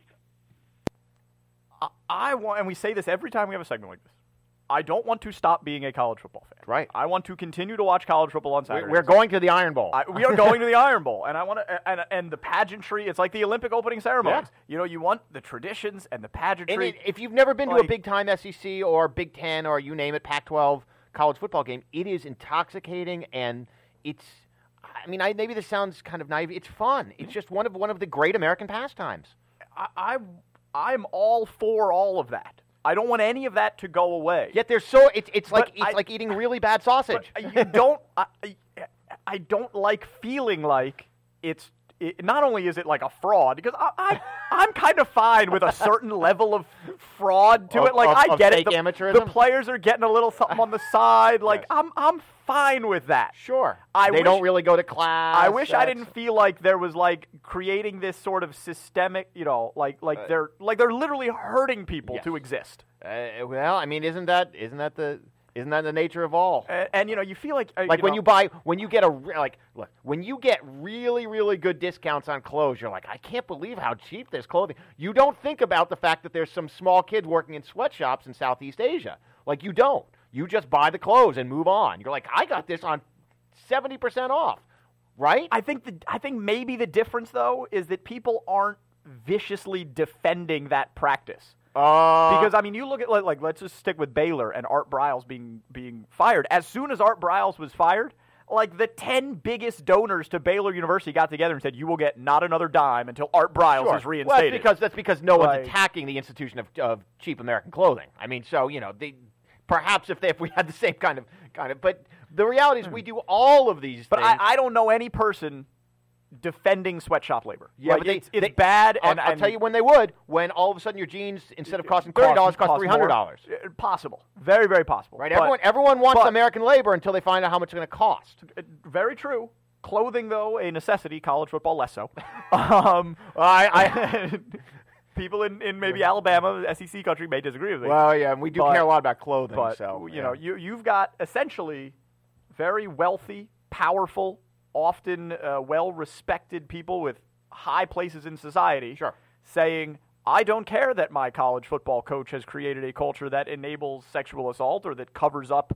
I, I want, and we say this every time we have a segment like this, I don't want to stop being a college football fan. Right. I want to continue to watch college football on Saturdays. We're going to the Iron Bowl. I, we are going to the Iron Bowl, and I want to, and, and the pageantry. It's like the Olympic opening ceremonies. Yeah. You know, you want the traditions and the pageantry. And it, if you've never been to Like- a big-time S E C or Big Ten or you name it, Pac twelve college football game, it is intoxicating and it's. I mean, I, maybe this sounds kind of naive. It's fun. It's just one of one of the great American pastimes. I, I, I'm all for all of that. I don't want any of that to go away. Yet they're so. It's it's like But it's I- like eating really bad sausage. But you don't. I, I, I don't like feeling like it's. It, not only is it like a fraud, because I, I I'm kind of fine with a certain level of fraud to Of- it. Like of- I of get fake it. The, amateurism? the players are getting a little something on the side. Like Yes. I'm I'm fine with that. Sure. I they wish- don't really go to class. I wish I That's- didn't feel like there was like creating this sort of systemic, you know, like like they're like they're literally hurting people Yes. to exist. Uh, well, I mean, isn't that isn't that the isn't that the nature of all? And, and you know, you feel like uh, Like you when know, you buy, when you get a re- like, look, when you get really, really good discounts on clothes, you're like, I can't believe how cheap this clothing. You don't think about the fact that there's some small kids working in sweatshops in Southeast Asia. Like you don't. You just buy the clothes and move on. You're like, I got this on seventy percent off, right? I think the I think maybe the difference though is that people aren't viciously defending that practice. Uh, Because I mean, you look at like, like let's just stick with Baylor and Art Briles being being fired. As soon as Art Briles was fired, like the ten biggest donors to Baylor University got together and said, "You will get not another dime until Art Briles Sure. is Well, reinstated." that's because that's because no Like- one's attacking the institution of, of cheap American clothing. I mean, so you know, they, perhaps if they, if we had the same kind of kind of, but the reality is we do all of these but things. I, I don't know any person defending sweatshop labor. Yeah, Like, but they, it's, it's they- bad. I'll, and I'll and tell you when they would. When all of a sudden your jeans, instead of costing thirty dollars, cost three hundred dollars. more. Uh, Possible, very very possible. Right? But- everyone, everyone wants but- American labor until they find out how much it's going to cost. Uh, Very true. Clothing, though, a necessity. College football, less so. um, I, I, people in, in maybe Alabama, S E C country, may disagree with me. well, yeah, we do But- care a lot about clothing. but so you yeah. know, you you've got essentially very wealthy, powerful, often uh, well-respected people with high places in society Sure. saying, I don't care that my college football coach has created a culture that enables sexual assault or that covers up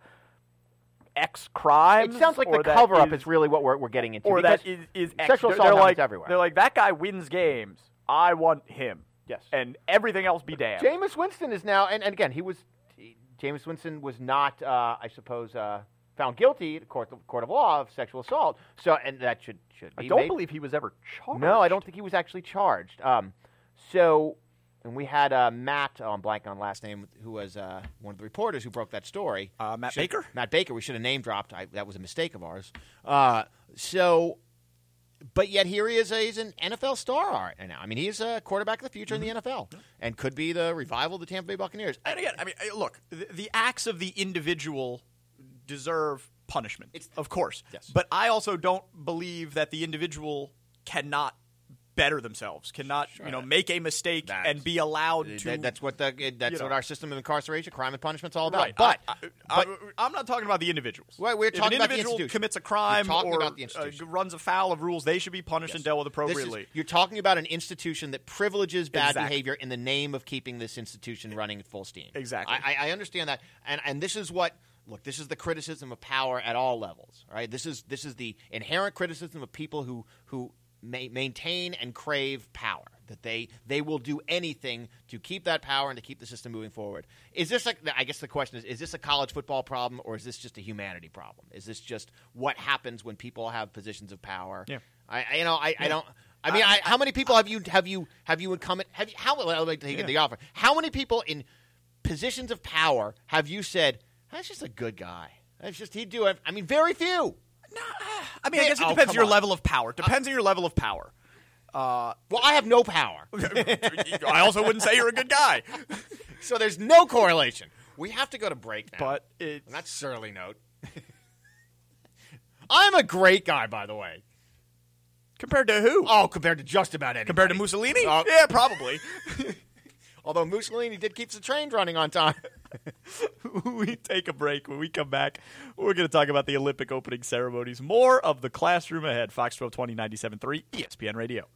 X crimes. It sounds like or the that cover-up is- is really what we're, we're getting into. or because that is, is X. sexual They're- assault they're happens like, everywhere. They're like, that guy wins games. I want him. Yes. And everything else be damned. Jameis Winston is now, and, and again, he was, he, Jameis Winston was not, uh, I suppose, uh, found guilty at court, court of law of sexual assault. So, and that should should I be don't made- believe he was ever charged. No, I don't think he was actually charged. Um, so, and we had uh, Matt, oh, I'm blanking on last name, who was uh, one of the reporters who broke that story. Uh, Matt Should- Baker? Matt Baker. We should have name dropped. I, that was a mistake of ours. Uh, so, but yet here he is. Uh, he's an N F L star right now. I mean, he's a quarterback of the future in the N F L and could be the revival of the Tampa Bay Buccaneers. And again, I mean, uh, look, the, the acts of the individual deserve punishment, of course. Yes. But I also don't believe that the individual cannot better themselves, cannot you know make a mistake That's- and be allowed to. That- that's what the that's you know. what our system of incarceration, crime and punishment's all about. right. But, I, I, but I, am not talking about the individuals. Right, we're if talking an about the individual institution. commits a crime You're talking or about the uh, institution. runs afoul of rules, they should be punished and dealt with This is- appropriately. you're talking about an institution that privileges bad Exactly. behavior in the name of keeping this institution running at full steam. Exactly. I, I I understand that, and and this is what look. This is the criticism of power at all levels. Right. This is this is the inherent criticism of people who who ma- maintain and crave power. That they they will do anything to keep that power and to keep the system moving forward. Is this like? I guess the question is: is this a college football problem or is this just a humanity problem? Is this just what happens when people have positions of power? Yeah. I, I you know I, I don't. I mean, I, how many people have you have you have you incumbent? Have you, how? Well, let me take Yeah. the offer. How many people in positions of power have you said that's just a good guy? That's just he'd do it. I mean, very few. No, I mean, I They- guess it oh, depends come on your on. level of power. Depends on your level of power. Uh, Well, I have no power, I also wouldn't say you're a good guy, so there's no correlation. We have to go to break now. but it's on that surly note, I'm a great guy, by the way. compared to who? Oh, compared to just about anybody. Compared to Mussolini? Oh. Yeah, probably. Although Mussolini did keep the train running on time. We take a break. When we come back, we're going to talk about the Olympic opening ceremonies. More of the classroom ahead. Fox twelve twenty, ninety-seven point three, E S P N Radio.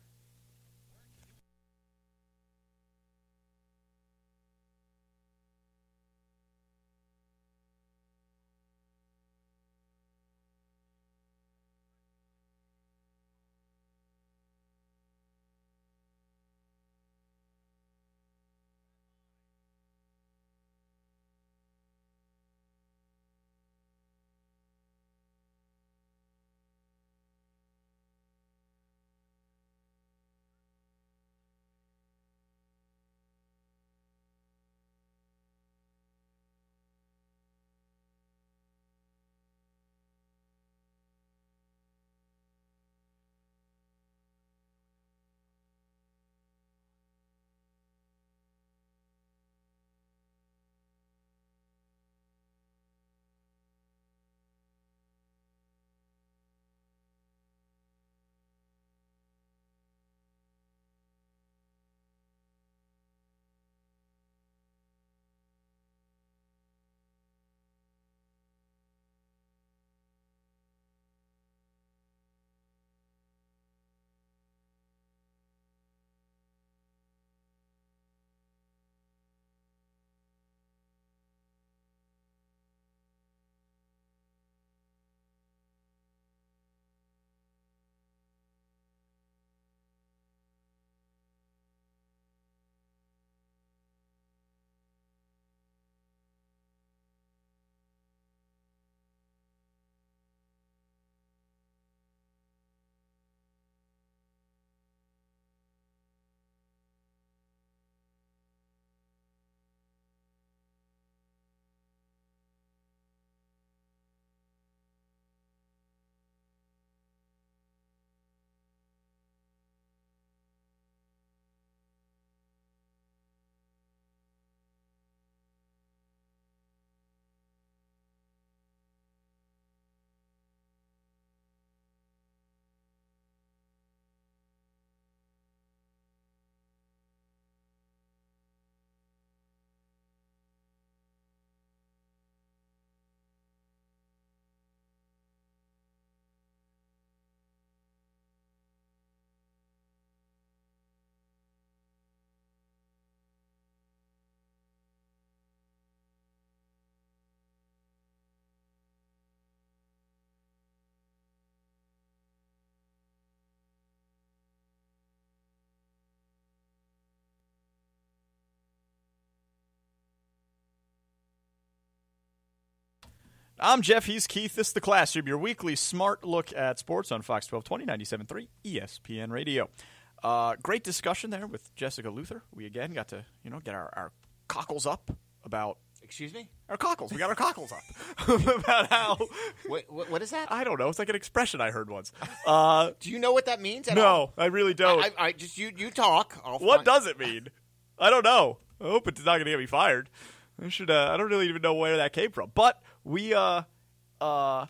I'm Jeff. He's Keith. This is The Classroom, your weekly smart look at sports on Fox twelve twenty, ninety-seven point three, E S P N Radio. Uh, great discussion there with Jessica Luther. We, again, got to, you know, get our, our cockles up about... Excuse me? Our cockles. We got our cockles up about how... What, what, what is that? I don't know. It's like an expression I heard once. Uh, Do you know what that means at no, all? I really don't. I, I, I just you you talk. I'll What find- does it mean? I don't know. I hope it's not going to get me fired. I should. Uh, I don't really even know where that came from. But we uh, uh,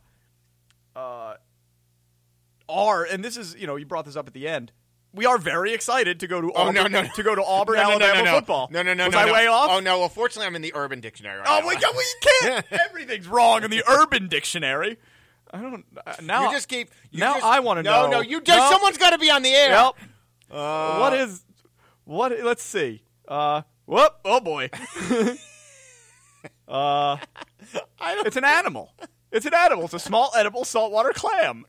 uh, are, and this is, you know, you brought this up at the end. We are very excited to go to Oh, Auburn, no, no, no. to go to Auburn, No, no, no, Alabama no, no. football. No, no, no, Was no, I no. way off? Oh no! Well, fortunately, I'm in the Urban Dictionary right Oh, now. we, we can't. Everything's wrong in the Urban Dictionary. I don't. Uh, now You just keep. You now just, I wanna no, know. No, you just. No. Someone's got to be on the air. Yep. Uh, What is what? Let's see. Uh, whoop! Oh boy. uh, I don't. it's an animal. It's an animal. It's a small edible saltwater clam.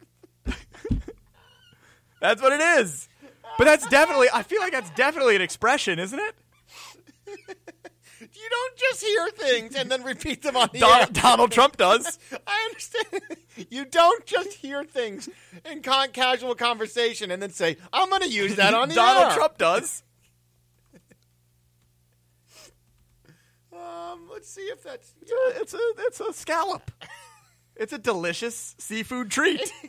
That's what it is. But that's definitely. I feel like that's definitely an expression, isn't it? You don't just hear things and then repeat them on the air. Donald, Donald Trump does. I understand. You don't just hear things in con- casual conversation and then say, "I'm going to use that on the Donald air." Trump does. Um, let's see if that's. It's a, it's a, it's a scallop. It's a delicious seafood treat. It's,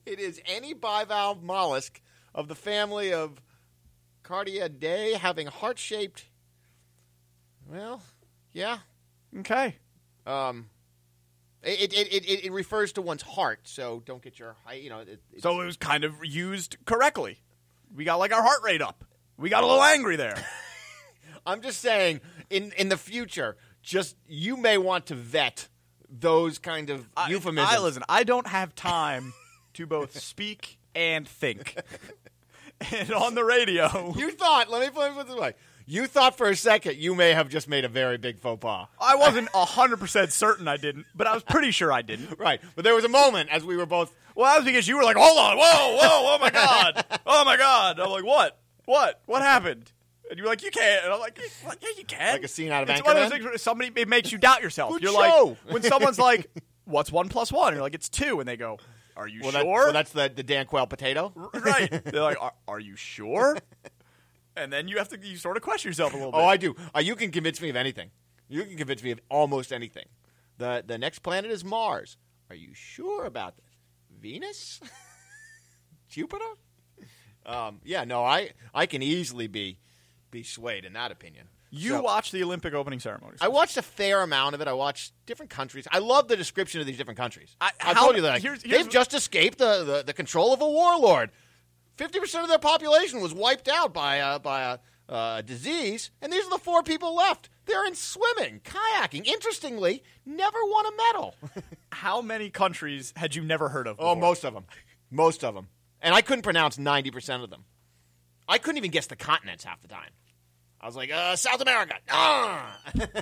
It is any bivalve mollusk of the family of Cardiidae having heart-shaped. Well, yeah. Okay. Um, it it, it it it refers to one's heart, so don't get your you know. It, it's, So it was kind of used correctly. We got like our heart rate up. We got a little angry there. I'm just saying, in in the future, just you may want to vet those kind of I, euphemisms. I listen. I don't have time to both speak and think. And on the radio, You thought. Let me put it this way. You thought for a second you may have just made a very big faux pas. I wasn't one hundred percent certain I didn't, but I was pretty sure I didn't. Right, but there was a moment as we were both. Well, that was because you were like, hold on, whoa, whoa, oh my God. Oh my God. I'm like, what? What? What happened? And you were like, you can't. And I'm like, yeah, you can. Like a scene out of It's one of those Anchorman? things where somebody, it makes you doubt yourself. Good You're show. like, when someone's like, what's one plus one? And you're like, it's two. And they go, are you Well, sure? that, well, that's the the Dan Quayle potato. Right. They're like, are, are you sure? And then you have to, you sort of question yourself a little bit. Oh, I do. Uh, you can convince me of anything. You can convince me of almost anything. The the next planet is Mars. Are you sure about that? Venus? Jupiter? Um, yeah, no, I I can easily be be swayed in that opinion. You So- watch the Olympic opening ceremonies. I watched a fair amount of it. I watched different countries. I love the description of these different countries. I- I, how- told you that. here's- here's- They've just escaped the, the, the control of a warlord. Fifty percent of their population was wiped out by a, by a uh, disease, and these are the four people left. They're in swimming, kayaking. Interestingly, never won a medal. How many countries had you never heard of Oh, before? most of them. Most of them. And I couldn't pronounce ninety percent of them. I couldn't even guess the continents half the time. I was like, uh, South America. Ah!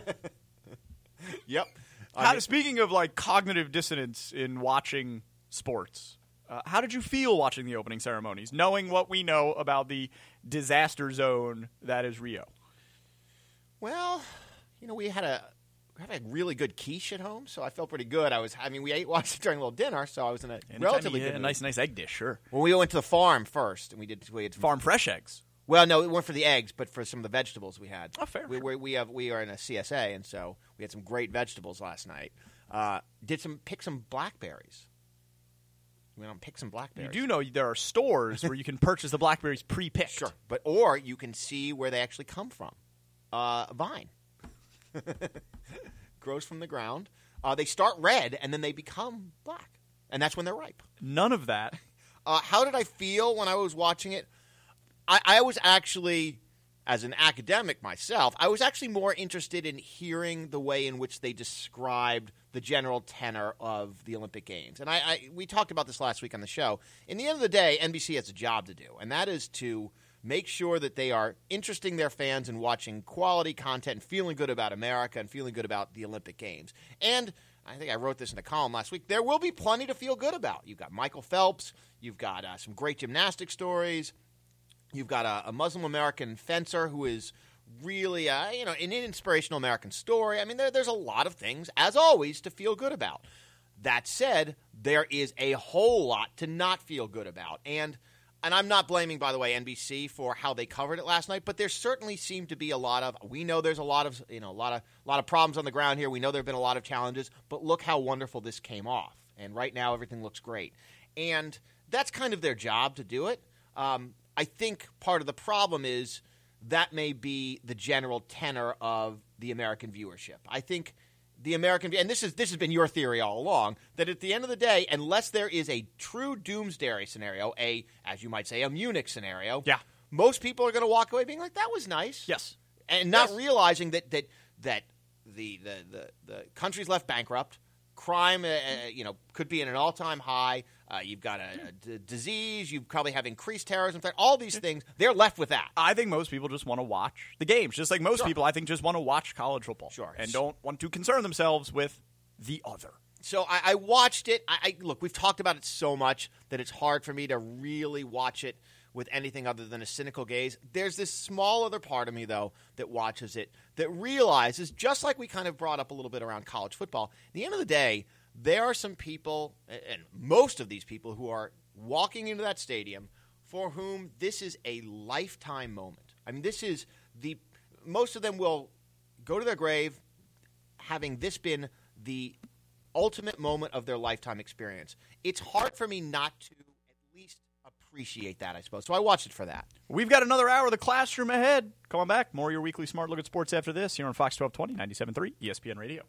Yep. I How, mean- speaking of like cognitive dissonance in watching sports, uh, how did you feel watching the opening ceremonies, knowing what we know about the disaster zone that is Rio? Well, you know, we had a we had a really good quiche at home, so I felt pretty good. I was, I mean, we ate watched it during a little dinner, so I was in a Anytime relatively you good get a mood. nice, nice egg dish, sure. Well, we went to the farm first, and we did we had Farm fresh eggs. Well, no, we weren't for the eggs, but for some of the vegetables we had. Oh, fair, We sure. we, we have we are in a C S A, and so we had some great vegetables last night. Uh, did some pick some blackberries. We went and picked some You blackberries. do know there are stores where you can purchase the blackberries pre-picked. Sure, but or you can see where they actually come from. Uh, a vine grows from the ground. Uh, they start red and then they become black, and that's when they're ripe. None of that. Uh, how did I feel when I was watching it? I, I was actually, as an academic myself, I was actually more interested in hearing the way in which they described the general tenor of the Olympic Games. And I, I we talked about this last week on the show. In the end of the day, N B C has a job to do, and that is to make sure that they are interesting their fans in watching quality content and feeling good about America and feeling good about the Olympic Games. And I think I wrote this in a column last week. There will be plenty to feel good about. You've got Michael Phelps. You've got uh, some great gymnastic stories. You've got a, a Muslim-American fencer who is really, uh, you know, an inspirational American story. I mean, there, there's a lot of things, as always, to feel good about. That said, there is a whole lot to not feel good about. And and I'm not blaming, by the way, N B C for how they covered it last night, but there certainly seemed to be a lot of, we know there's a lot of, you know, a lot of, a lot of problems on the ground here. We know there have been a lot of challenges, but look how wonderful this came off. And right now, everything looks great. And that's kind of their job to do it. Um, I think part of the problem is that may be the general tenor of the American viewership. I think the American, and this is this has been your theory all along, that at the end of the day, unless there is a true doomsday scenario, a, as you might say, a Munich scenario, Yeah. most people are going to walk away being like, that was nice. Yes. And not Yes. realizing that that that the the, the, the country's left bankrupt. Crime, uh, uh, you know, could be at an all-time high. Uh, you've got a, a d- disease. You probably have increased terrorism. All these things, they're left with that. I think most people just want to watch the games. Just like most Sure. people, I think, just want to watch college football. Sure. And don't want to concern themselves with the other. So I, I watched it. I, I look, we've talked about it so much that it's hard for me to really watch it with anything other than a cynical gaze. There's this small other part of me, though, that watches it, that realizes, just like we kind of brought up a little bit around college football, at the end of the day, there are some people, and most of these people, who are walking into that stadium for whom this is a lifetime moment. I mean, this is the – most of them will go to their grave having this been the ultimate moment of their lifetime experience. It's hard for me not to least appreciate that, I suppose. So I watched it for that. We've got another hour of the classroom ahead. Come on back. More of your weekly Smart Look at Sports after this here on Fox twelve twenty, ninety-seven point three E S P N Radio.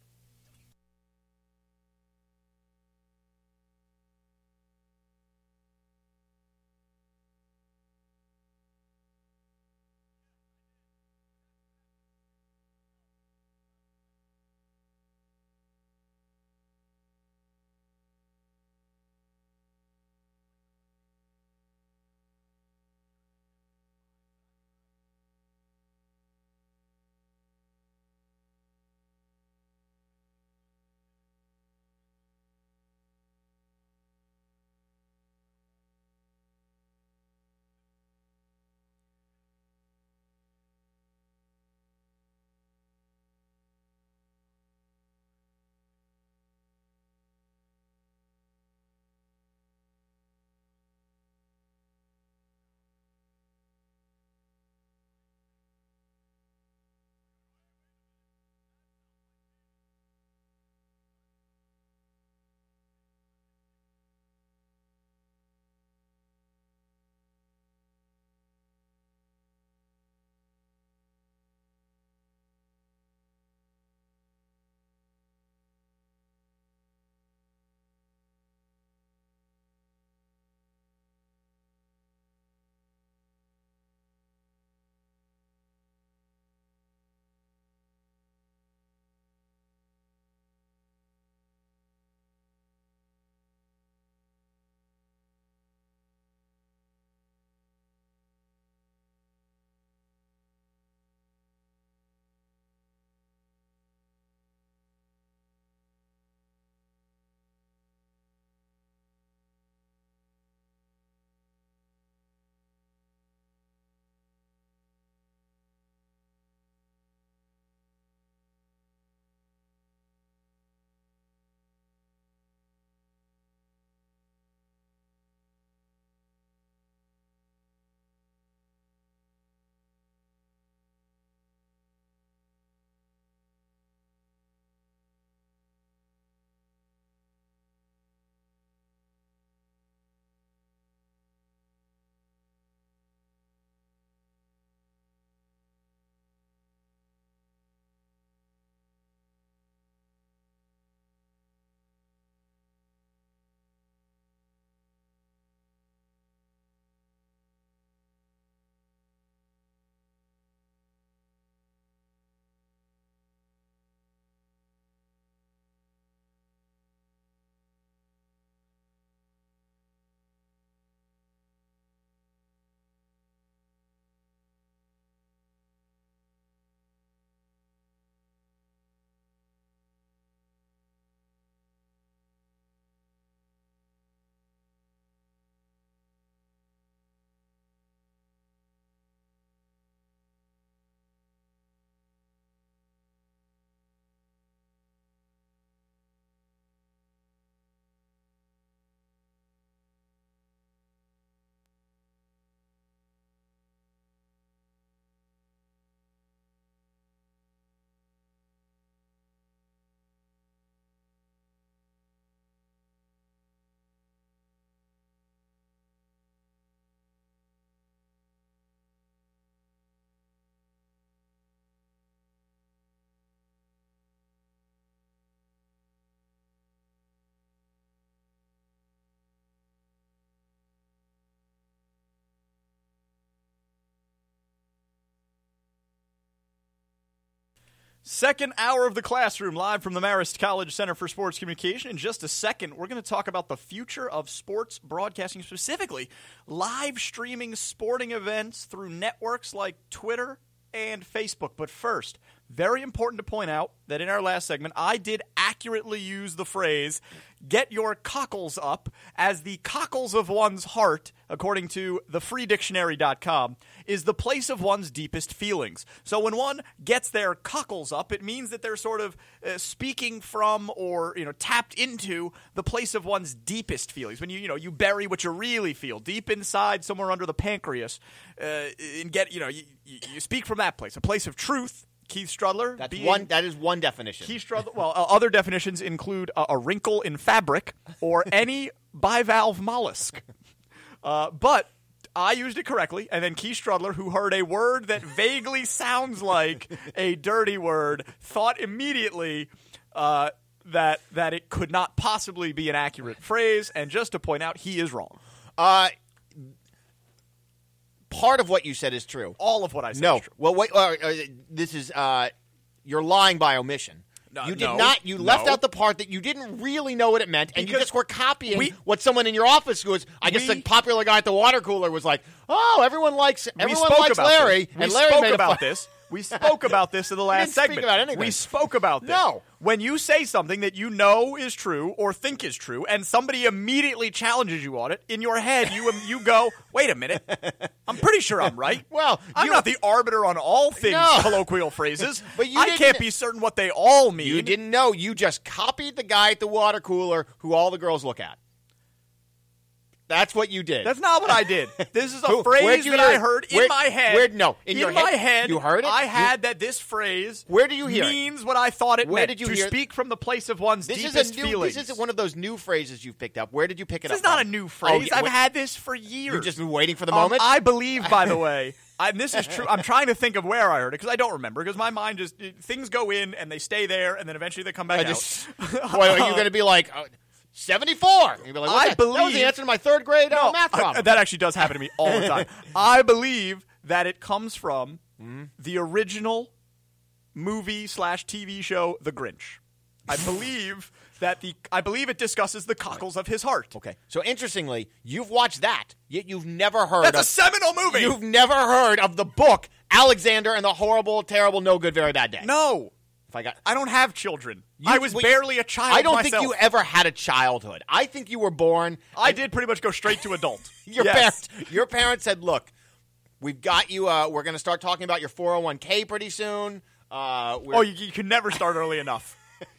Second hour of the classroom, live from the Marist College Center for Sports Communication. In just a second, we're going to talk about the future of sports broadcasting, specifically live streaming sporting events through networks like Twitter and Facebook. But first, very important to point out that in our last segment, I did accurately use the phrase, get your cockles up, as the cockles of one's heart, according to the free dictionary dot com, is the place of one's deepest feelings. So when one gets their cockles up, it means that they're sort of uh, speaking from or, you know, tapped into the place of one's deepest feelings. When you, you know, you bury what you really feel deep inside, somewhere under the pancreas, uh, and get, you know, you, you speak from that place, a place of truth. Keith Strudler. That's being, one. That is one definition. Keith Strudler. Well, uh, other definitions include uh, a wrinkle in fabric or any bivalve mollusk. Uh, but I used it correctly, and then Keith Strudler, who heard a word that vaguely sounds like a dirty word, thought immediately uh, that that it could not possibly be an accurate phrase. And just to point out, he is wrong. Uh, part of what you said is true. All of what I said No. is true. Well, wait. Uh, uh, this is uh, you're lying by omission. No, you did no, not. You left no. out the part that you didn't really know what it meant, and you Because just were copying we- what someone in your office was. I guess We- the popular guy at the water cooler was like, "Oh, everyone likes everyone we spoke likes about Larry," this. and we Larry spoke made a about fun- this. We spoke about this in the last didn't speak segment. about anything. We spoke about this. No. When you say something that you know is true or think is true, and somebody immediately challenges you on it, in your head you you go, "Wait a minute, I'm pretty sure I'm right." Well, I'm you- not the arbiter on all things No. colloquial phrases, But you I didn't- can't be certain what they all mean. You didn't know. You just copied the guy at the water cooler who all the girls look at. That's what you did. That's not what I did. This is a Who- phrase where'd you that hear I it? heard in Where- my head. where- no, in your my head? head. You heard it? I You- had that this phrase. Where do you hear it? means what I thought it Where meant. did you to hear it? speak from the place of one's This is deepest a new. feelings. This isn't one of those new phrases you've picked up. Where did you pick it This up? is not a from? new Oh, phrase. yeah, I've wait, had this for years. You've just been waiting for the Um, moment. I believe, by the way, and this is true. I'm trying to think of where I heard it because I don't remember. Because my mind just things go in and they stay there, and then eventually they come back I out. just. Boy, are you going to be like uh, seventy-four? You'd be like, I what the- that was believe- the answer to my third grade uh, math I- problem. that actually does happen to me all the time. I believe that it comes from Mm-hmm. the original movie slash T V show, The Grinch. I believe that the I believe it discusses the cockles of his heart. Okay. So interestingly, you've watched that, yet you've never heard That's of a seminal movie. You've never heard of the book Alexander and the Horrible, Terrible, No Good, Very Bad Day. No, If I got I don't have children. You- I was wait, barely a child I don't myself. think you ever had a childhood. I think you were born. I did pretty much go straight to adult. Your Yes. parents your parents said, "Look, we've got you uh, we're going to start talking about your four oh one k pretty soon." Uh, we're, Oh, you, you can never start early enough.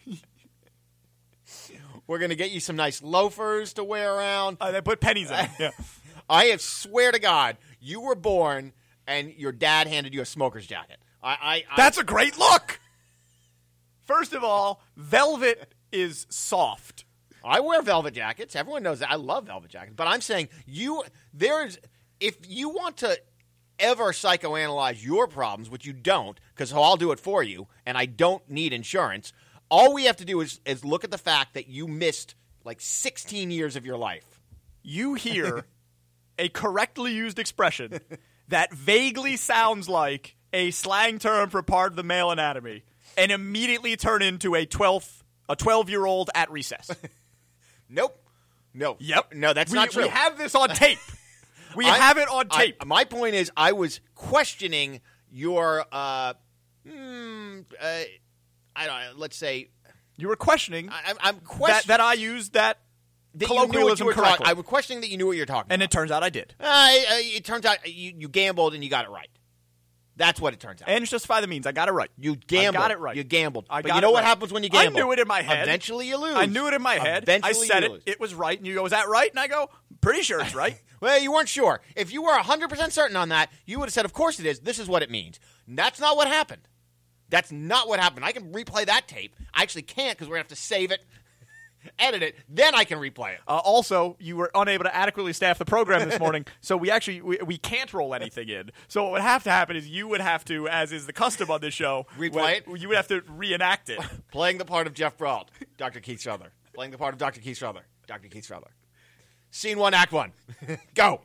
we're going to get you some nice loafers to wear around. Uh, they put pennies in. Yeah. I have swear to God, you were born and your dad handed you a smoker's jacket. I, I, I That's a great look. First of all, velvet is soft. I wear velvet jackets. Everyone knows that. I love velvet jackets. But I'm saying you there's if you want to ever psychoanalyze your problems, which you don't, because I'll do it for you, and I don't need insurance. All we have to do is is look at the fact that you missed like sixteen years of your life. You hear a correctly used expression that vaguely sounds like a slang term for part of the male anatomy and immediately turn into a twelfth a twelve-year-old at recess. Nope. No. Yep. No, that's we, not true. We have this on tape. We I- have it on I- tape. my point is, I was questioning your, uh, hmm, uh, I don't know, let's say, you were questioning I, I'm- I'm that, questioning that I used that, that you knew what colloquialism you were correctly. talking. I was questioning that you knew what you were talking and about. it turns out I did. Uh, it, it turns out you, you gambled and you got it right. That's what it turns out. And justify the means. I got it right. you gambled. I got it right. You gambled. I but got you know it what right. happens when you I gamble? knew it in my head. Eventually you lose. I knew it in my head. Eventually I said you it. lose. It was right. And you go, is that right? And I go, pretty sure it's right. Well, you weren't sure. If you were one hundred percent certain on that, you would have said, of course it is. This is what it means. And that's not what happened. That's not what happened. I can replay that tape. I actually can't because we're going to have to save it, edit it, then I can replay it. Uh, also, you were unable to adequately staff the program this morning, so we actually we, we can't roll anything in. So what would have to happen is you would have to, as is the custom on this show, Replay when- it? You would have to reenact it. Playing the part of Jeff Brault, Doctor Keith Struther. Playing the part of Doctor Keith Struther, Doctor Keith Struther. Scene one, act one. Go.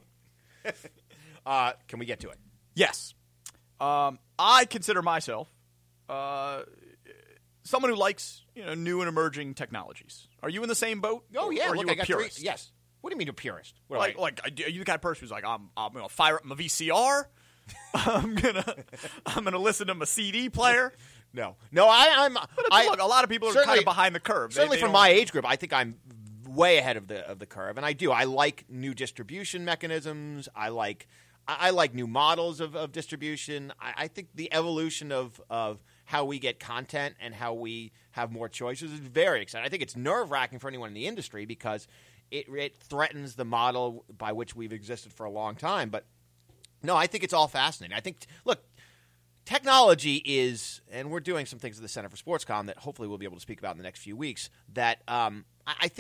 uh, can we get to it? Yes, um, I consider myself uh, someone who likes you know new and emerging technologies. Are you in the same boat? Oh, yeah. Or are Look, you I a got purist? three. Yes. What do you mean a purist? What do Like, I- like, are you the kind of person who's like, I'm, I'm gonna fire up my V C R. I'm gonna, I'm gonna listen to my C D player. no. No, I, I'm. But I, look, a lot of people are certainly- kind of behind the curve. They- Certainly they from don't- my age group, I think I'm way ahead of the of the curve, and I do. I like new distribution mechanisms. I like I, I like new models of, of distribution. I, I think the evolution of of how we get content and how we have more choices is very exciting. I think it's nerve wracking for anyone in the industry because it it threatens the model by which we've existed for a long time. But no, I think it's all fascinating. I think look. Technology is, and we're doing some things at the Center for SportsCom that hopefully we'll be able to speak about in the next few weeks, that um, I, I think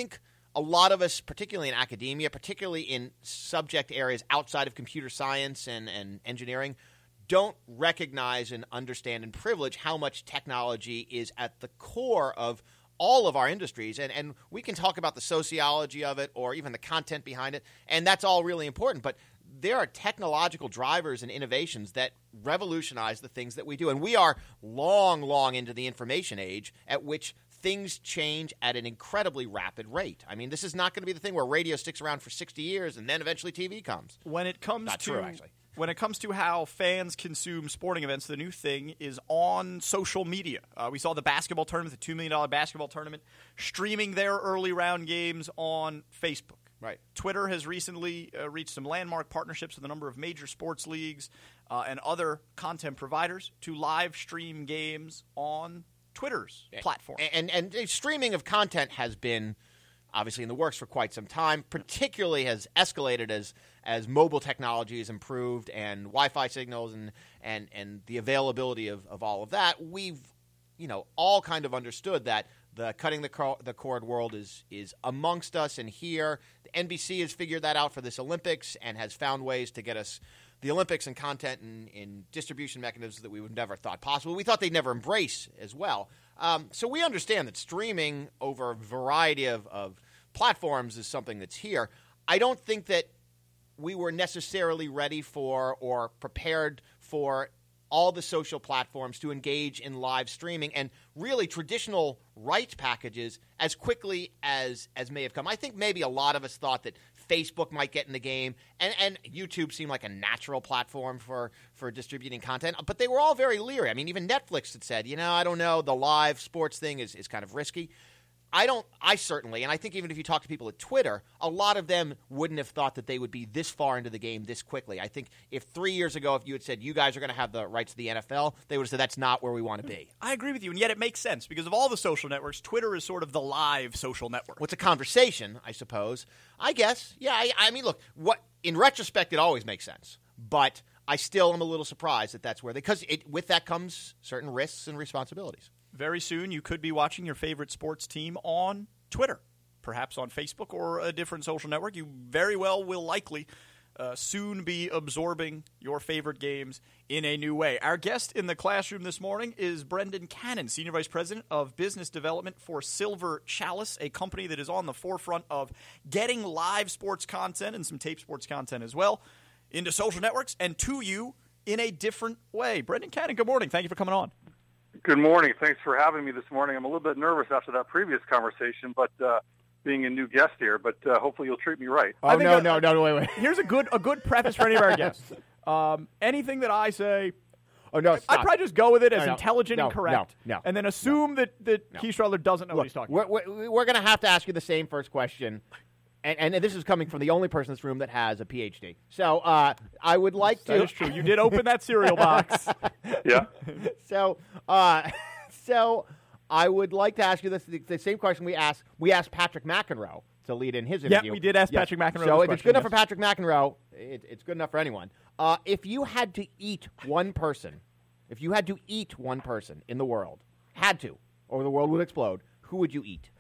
a lot of us, particularly in academia, particularly in subject areas outside of computer science and, and engineering, don't recognize and understand and privilege how much technology is at the core of all of our industries. And, and we can talk about the sociology of it or even the content behind it, and that's all really important. But there are technological drivers and innovations that revolutionize the things that we do. And we are long, long into the information age at which things change at an incredibly rapid rate. I mean, this is not going to be the thing where radio sticks around for sixty years and then eventually T V comes. When it comes Not to true, actually. When it comes to how fans consume sporting events, the new thing is on social media. Uh, we saw the basketball tournament, the two million dollars basketball tournament, streaming their early round games on Facebook. Right. Twitter has recently uh, reached some landmark partnerships with a number of major sports leagues uh, and other content providers to live stream games on Twitter's platform. And, and, and streaming of content has been obviously in the works for quite some time, particularly has escalated as as mobile technology has improved and Wi-Fi signals and, and, and the availability of, of all of that. We've, you know, all kind of understood that the cutting the, co- the cord world is is amongst us and here. The N B C has figured that out for this Olympics and has found ways to get us the Olympics and content and, and distribution mechanisms that we would never thought possible. We thought they'd never embrace as well. Um, so we understand that streaming over a variety of, of platforms is something that's here. I don't think that we were necessarily ready for or prepared for all the social platforms to engage in live streaming and really traditional rights packages as quickly as as may have come. I think maybe a lot of us thought that Facebook might get in the game, and, and YouTube seemed like a natural platform for, for distributing content, but they were all very leery. I mean, even Netflix had said, you know, I don't know, the live sports thing is, is kind of risky. I don't, I certainly, and I think even if you talk to people at Twitter, a lot of them wouldn't have thought that they would be this far into the game this quickly. I think if three years ago, if you had said you guys are going to have the rights to the N F L, they would have said that's not where we want to be. I agree with you, and yet it makes sense because of all the social networks, Twitter is sort of the live social network. What's a conversation, I suppose. I guess, yeah, I, I mean, look, what in retrospect, it always makes sense, but I still am a little surprised that that's where they, because with that comes certain risks and responsibilities. Very soon, you could be watching your favorite sports team on Twitter, perhaps on Facebook or a different social network. You very well will likely uh, soon be absorbing your favorite games in a new way. Our guest in the classroom this morning is Brendan Cannon, Senior Vice President of Business Development for Silver Chalice, a company that is on the forefront of getting live sports content and some tape sports content as well into social networks and to you in a different way. Brendan Cannon, good morning. Thank you for coming on. Good morning. Thanks for having me this morning. I'm a little bit nervous after that previous conversation, but uh, being a new guest here, but uh, hopefully you'll treat me right. Oh, no, uh, no, no, no, wait, wait. Here's a good a good preface for any of our guests. Um, anything that I say, oh, no, I'd probably just go with it as no, no, intelligent no, and correct, no, no, and then assume no, that, that no. Keith Strudler doesn't know Look, what he's talking we're, about. We're, we're going to have to ask you the same first question. And, and this is coming from the only person in this room that has a P H D. So uh, I would like that to. That is true. You did open that cereal box. Yeah. So, uh, so I would like to ask you this: the, the same question we asked we asked Patrick McEnroe to lead in his interview. Yeah, we did ask yes. Patrick McEnroe. So this if question, it's good enough yes. for Patrick McEnroe, it, it's good enough for anyone. Uh, if you had to eat one person, if you had to eat one person in the world, had to, or the world would explode, who would you eat?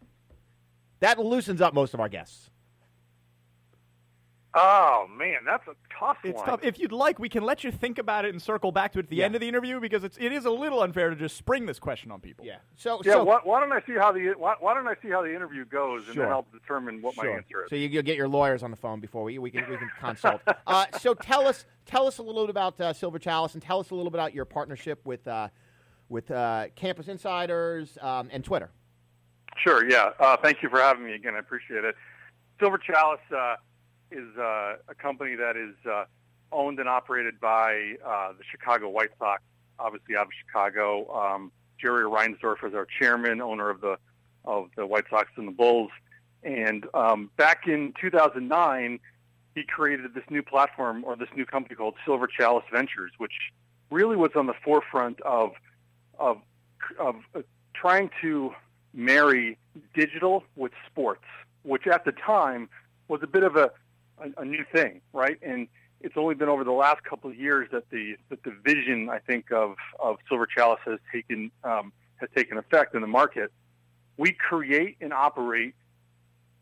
That loosens up most of our guests. Oh, man, that's a tough It's one. tough. If you'd like, we can let you think about it and circle back to it at the Yeah. end of the interview because it's it is a little unfair to just spring this question on people. Yeah. So Yeah, so, why, why don't I see how the why, why don't I see how the interview goes, and Sure. then I'll determine what Sure. my answer is. So you, you'll get your lawyers on the phone before we we can we can consult. Uh, so tell us tell us a little bit about uh, Silver Chalice and tell us a little bit about your partnership with uh, with uh, Campus Insiders um, and Twitter. Sure. Yeah. Uh, thank you for having me again. I appreciate it. Silver Chalice uh, is uh, a company that is uh, owned and operated by uh, the Chicago White Sox, obviously out of Chicago. Um, Jerry Reinsdorf is our chairman, owner of the of the White Sox and the Bulls. And um, back in two thousand nine, he created this new platform or this new company called Silver Chalice Ventures, which really was on the forefront of of of uh, trying to marry digital with sports, which at the time was a bit of a, a, a new thing, right? And it's only been over the last couple of years that the that the vision, I think, of, of Silver Chalice has taken um, has taken effect in the market. We create and operate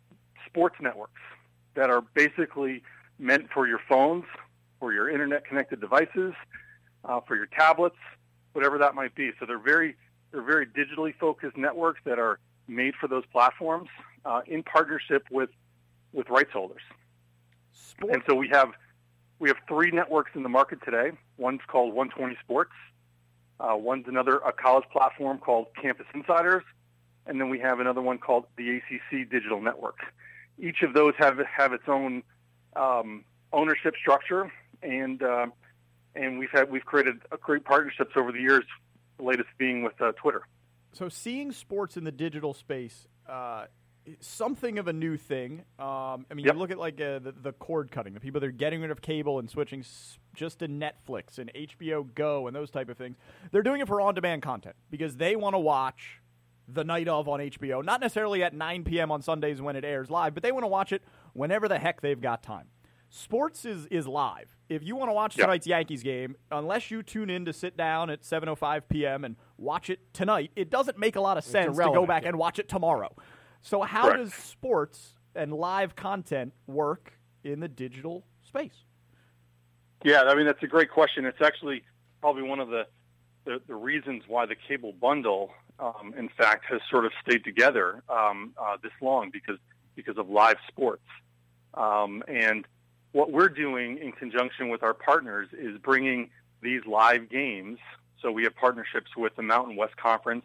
sports networks that are basically meant for your phones, for your internet-connected devices, uh, for your tablets, whatever that might be. So they're very they're very digitally focused networks that are made for those platforms uh, in partnership with with rights holders. Sport. And so we have we have three networks in the market today. One's called one twenty Sports. Uh, one's another a college platform called Campus Insiders, and then we have another one called the A C C Digital Network. Each of those have have its own um, ownership structure, and uh, and we've had we've created a great partnerships over the years. The latest being with uh, Twitter. So seeing sports in the digital space, uh, something of a new thing. Um, I mean, Yep. you look at like uh, the, the cord cutting, the people that are getting rid of cable and switching s- just to Netflix and H B O Go and those type of things. They're doing it for on-demand content because they want to watch the night of on H B O, not necessarily at nine p.m. on Sundays when it airs live, but they want to watch it whenever the heck they've got time. Sports is, is live. If you want to watch Yeah. tonight's Yankees game, unless you tune in to sit down at seven oh five p.m. and watch it tonight, it doesn't make a lot of sense to go irrelevant, back yeah. and watch it tomorrow. So how Correct. does sports and live content work in the digital space? Yeah, I mean, that's a great question. It's actually probably one of the, the, the reasons why the cable bundle, um, in fact, has sort of stayed together um, uh, this long because because of live sports. Um, and what we're doing in conjunction with our partners is bringing these live games. So we have partnerships with the Mountain West Conference,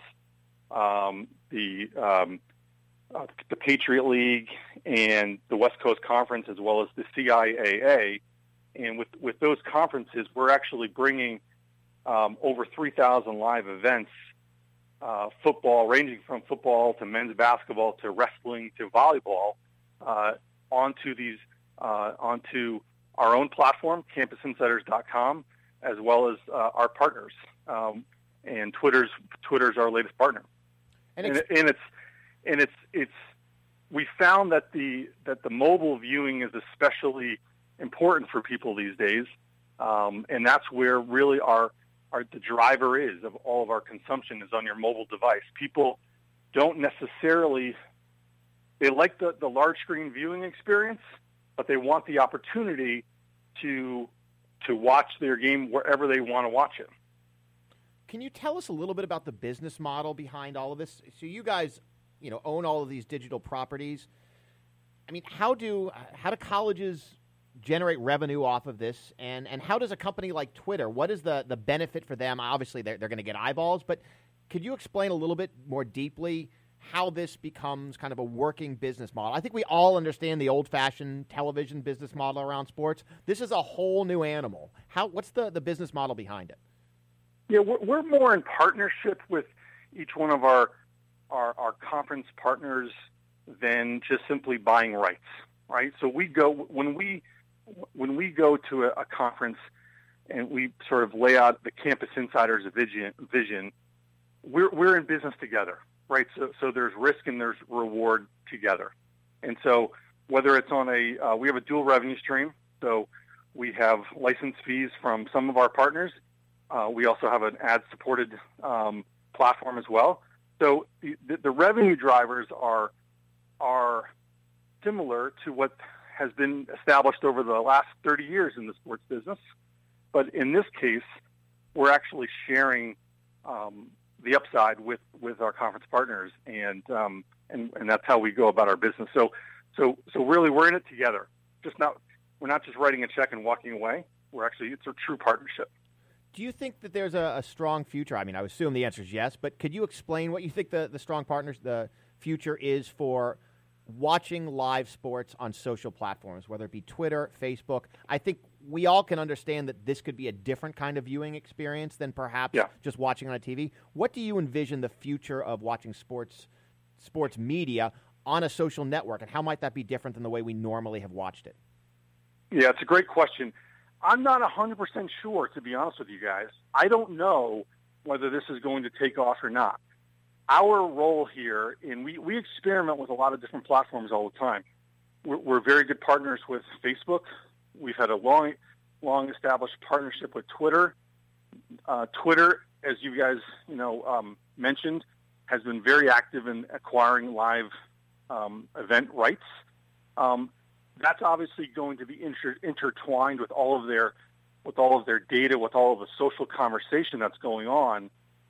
um, the um, uh, the Patriot League, and the West Coast Conference, as well as the C I A A. And with, with those conferences, we're actually bringing um, over three thousand live events, uh, football, ranging from football to men's basketball to wrestling to volleyball, uh, onto these uh, onto our own platform, campus insiders dot com, as well as uh, our partners. Um, and Twitter's Twitter's our latest partner. And And, ex- it, and it's and it's it's we found that the that the mobile viewing is especially important for people these days, um, and that's where really our our the driver is of all of our consumption is on your mobile device. People don't necessarily they like the, the large screen viewing experience, but they want the opportunity to to watch their game wherever they want to watch it. Can you tell us a little bit about the business model behind all of this? So you guys, you know, own all of these digital properties. I mean, how do how do colleges generate revenue off of this? And and how does a company like Twitter, what is the, the benefit for them? Obviously, they're, they're going to get eyeballs, but could you explain a little bit more deeply how this becomes kind of a working business model? I think we all understand the old-fashioned television business model around sports. This is a whole new animal. How? What's the, the business model behind it? Yeah, we're, we're more in partnership with each one of our, our our conference partners than just simply buying rights, right? So we go when we when we go to a, a conference and we sort of lay out the Campus Insiders vision. vision we're we're in business together, right? So so there's risk and there's reward together, and so whether it's on a uh, we have a dual revenue stream, so we have license fees from some of our partners. Uh, we also have an ad-supported um, platform as well. So the, the revenue drivers are are similar to what has been established over the last thirty years in the sports business. But in this case, we're actually sharing um, the upside with, with our conference partners, and, um, and and that's how we go about our business. So so so really, we're in it together. Just not we're not just writing a check and walking away. We're actually it's a true partnership. Do you think that there's a, a strong future? I mean, I would assume the answer is yes, but could you explain what you think the, the strong partners, the future is for watching live sports on social platforms, whether it be Twitter, Facebook? I think we all can understand that this could be a different kind of viewing experience than perhaps Yeah. just watching on a T V. What do you envision the future of watching sports sports media on a social network, and how might that be different than the way we normally have watched it? Yeah, it's a great question. I'm not one hundred percent sure, to be honest with you guys. I don't know whether this is going to take off or not. Our role here, and we, we experiment with a lot of different platforms all the time. We're, we're very good partners with Facebook. We've had a long, long established partnership with Twitter. Uh, Twitter, as you guys you know um, mentioned, has been very active in acquiring live um, event rights. Um, that's obviously going to be inter- intertwined with all of their with all of their data, with all of the social conversation that's going on.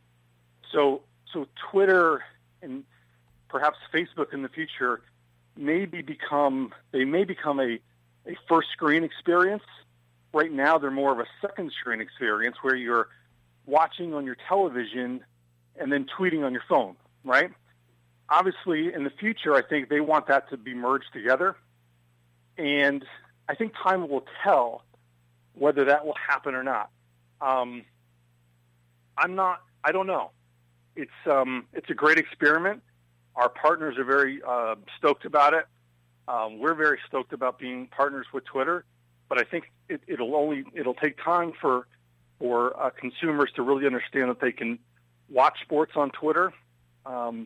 So, so Twitter and perhaps Facebook in the future maybe become they may become a, a first screen experience. Right now, they're more of a second screen experience where you're watching on your television and then tweeting on your phone, right? Obviously, in the future, I think they want that to be merged together. And I think time will tell whether that will happen or not. Um, I'm not, I don't know. It's, um, it's a great experiment. Our partners are very uh, stoked about it. Um, we're very stoked about being partners with Twitter. But I think it, it'll only, it'll take time for, for uh, consumers to really understand that they can watch sports on Twitter. Um,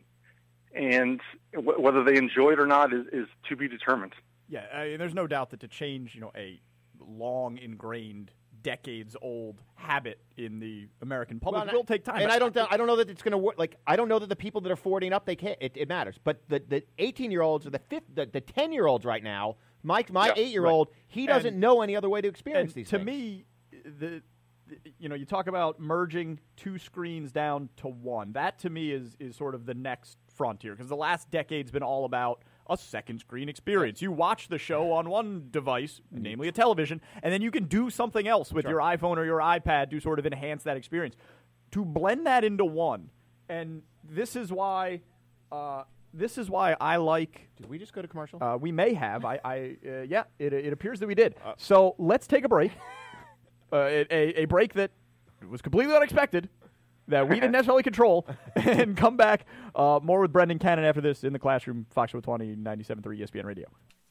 and w- whether they enjoy it or not is, is to be determined. Yeah, I mean, there's no doubt that to change, you know, a long ingrained, decades-old habit in the American public Well, will take time. And I don't, I don't know that it's going to work. Like, I don't know that the people that are forty and up, they can't. It, it matters. But the the eighteen-year-olds or the fifth, the, the ten-year-olds right now, my my Yeah, eight-year-old, right. he doesn't And- know any other way to experience And these to things. me, the, the you know, you talk about merging two screens down to one. That to me is is sort of the next frontier, because the last decade's been all about a second screen experience. You watch the show on one device, namely a television, and then you can do something else with Sure. your iPhone or your iPad to sort of enhance that experience. To blend that into one, and this is why, uh, this is why I like. Did we just go to commercial? Uh, we may have. I, I uh, yeah. It, it appears that we did. So let's take a break. uh, a, a break that was completely unexpected, that we didn't necessarily control, and come back. Uh, more with Brendan Cannon after this in the classroom. Fox Show twenty, ninety-seven point three E S P N Radio.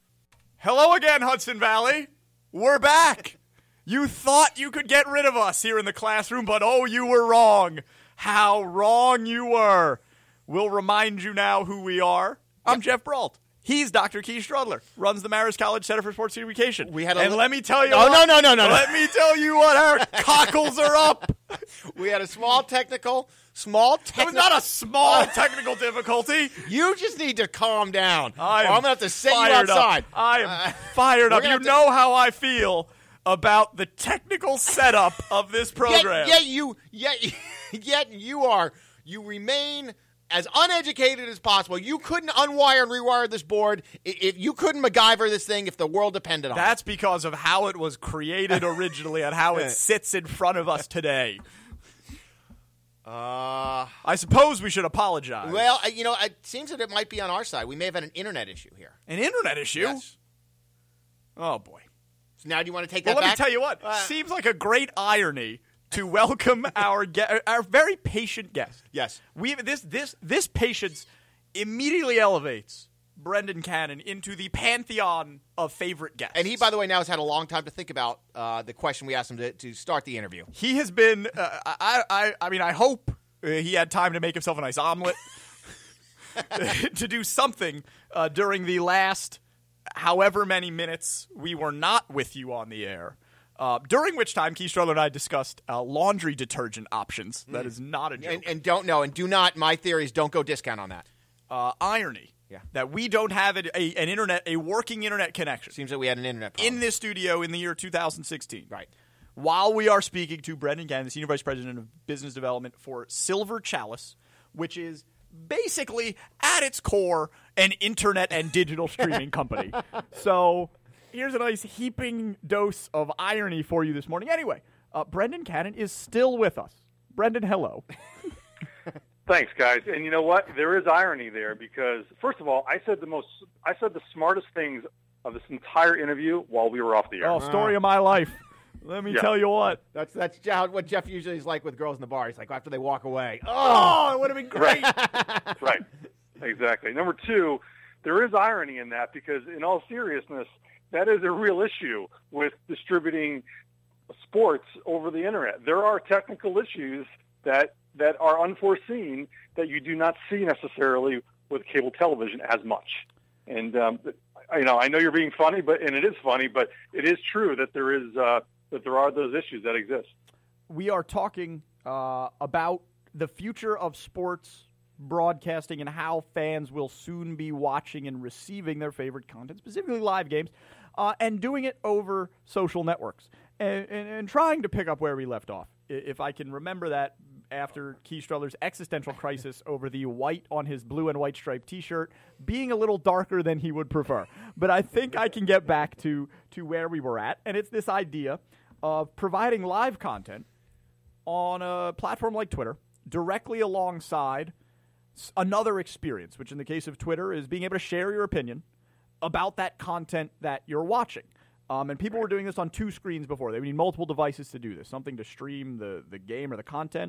Hello again, Hudson Valley. We're back. You thought you could get rid of us here in the classroom, but oh, you were wrong. How wrong you were. We'll remind you now who we are. I'm Jeff Brault. He's Doctor Keith Strudler, runs the Marist College Center for Sports Education. We had a and li- let me tell you Oh, what, no, no, no, no, no. Let me tell you what, our cockles are up. We had a small technical, small That was technical. not a small technical difficulty. You just need to calm down. I or am I'm going to have to set you fired up. outside. I am Uh, fired we're up. gonna You have to- know how I feel about the technical setup of this program. Yet, yet you, yet, yet you are, you remain as uneducated as possible. You couldn't unwire and rewire this board. I- If you couldn't MacGyver this thing, if the world depended on That's because of how it was created originally and how it sits in front of us today. it. Uh, I suppose we should apologize. well, I- you know, it seems that it might be on our side. We may have had an internet issue here. An internet issue? Yes. Oh, boy. So now, do you want to take Well, that let back? me tell you what. Uh, Seems like a great irony to welcome our ge- our very patient guest. Yes. We this this this patience immediately elevates Brendan Cannon into the pantheon of favorite guests. And he, by the way, now has had a long time to think about uh, the question we asked him to, to start the interview. he has been. Uh, I I I mean, I hope uh, he had time to make himself a nice omelet, to do something uh, during the last however many minutes we were not with you on the air. Uh, during which time, Keith Strudler and I discussed uh, laundry detergent options. That is not a joke. And, and don't know, and do not, my theory is don't go discount on that. uh, irony Yeah. that we don't have a, a, an internet, a working internet connection Seems that we had an internet problem. in this studio in the year two thousand sixteen. Right. While we are speaking to Brendan Cannon, the Senior Vice President of Business Development for Silver Chalice, which is basically, at its core, an internet and digital streaming company. So here's a nice heaping dose of irony for you this morning. Anyway, uh, Brendan Cannon is still with us. Brendan, hello. Thanks, guys. And you know what? There is irony there because, first of all, I said the most, I said the smartest things of this entire interview while we were off the air. Oh, story of my life. Let me Yeah. tell you what. That's that's how, what Jeff usually is like with girls in the bar. He's like, after they walk away, Oh, it would have been great. Right. Exactly. Number two, there is irony in that because, in all seriousness, that is a real issue with distributing sports over the internet. There are technical issues that that are unforeseen that you do not see necessarily with cable television as much. And um, you know, I know you're being funny, but and it is funny, but it is true that there is uh, that there are those issues that exist. We are talking uh, about the future of sports broadcasting and how fans will soon be watching and receiving their favorite content, specifically live games, uh, and doing it over social networks and, and, and trying to pick up where we left off. If I can remember that after Keith Streller's existential crisis over the white on his blue and white striped T-shirt being a little darker than he would prefer. But I think I can get back to, to where we were at, and it's this idea of providing live content on a platform like Twitter directly alongside another experience, which in the case of Twitter is being able to share your opinion about that content that you're watching. Um, and people were doing this on two screens before. They would need multiple devices to do this, something to stream the, the game or the content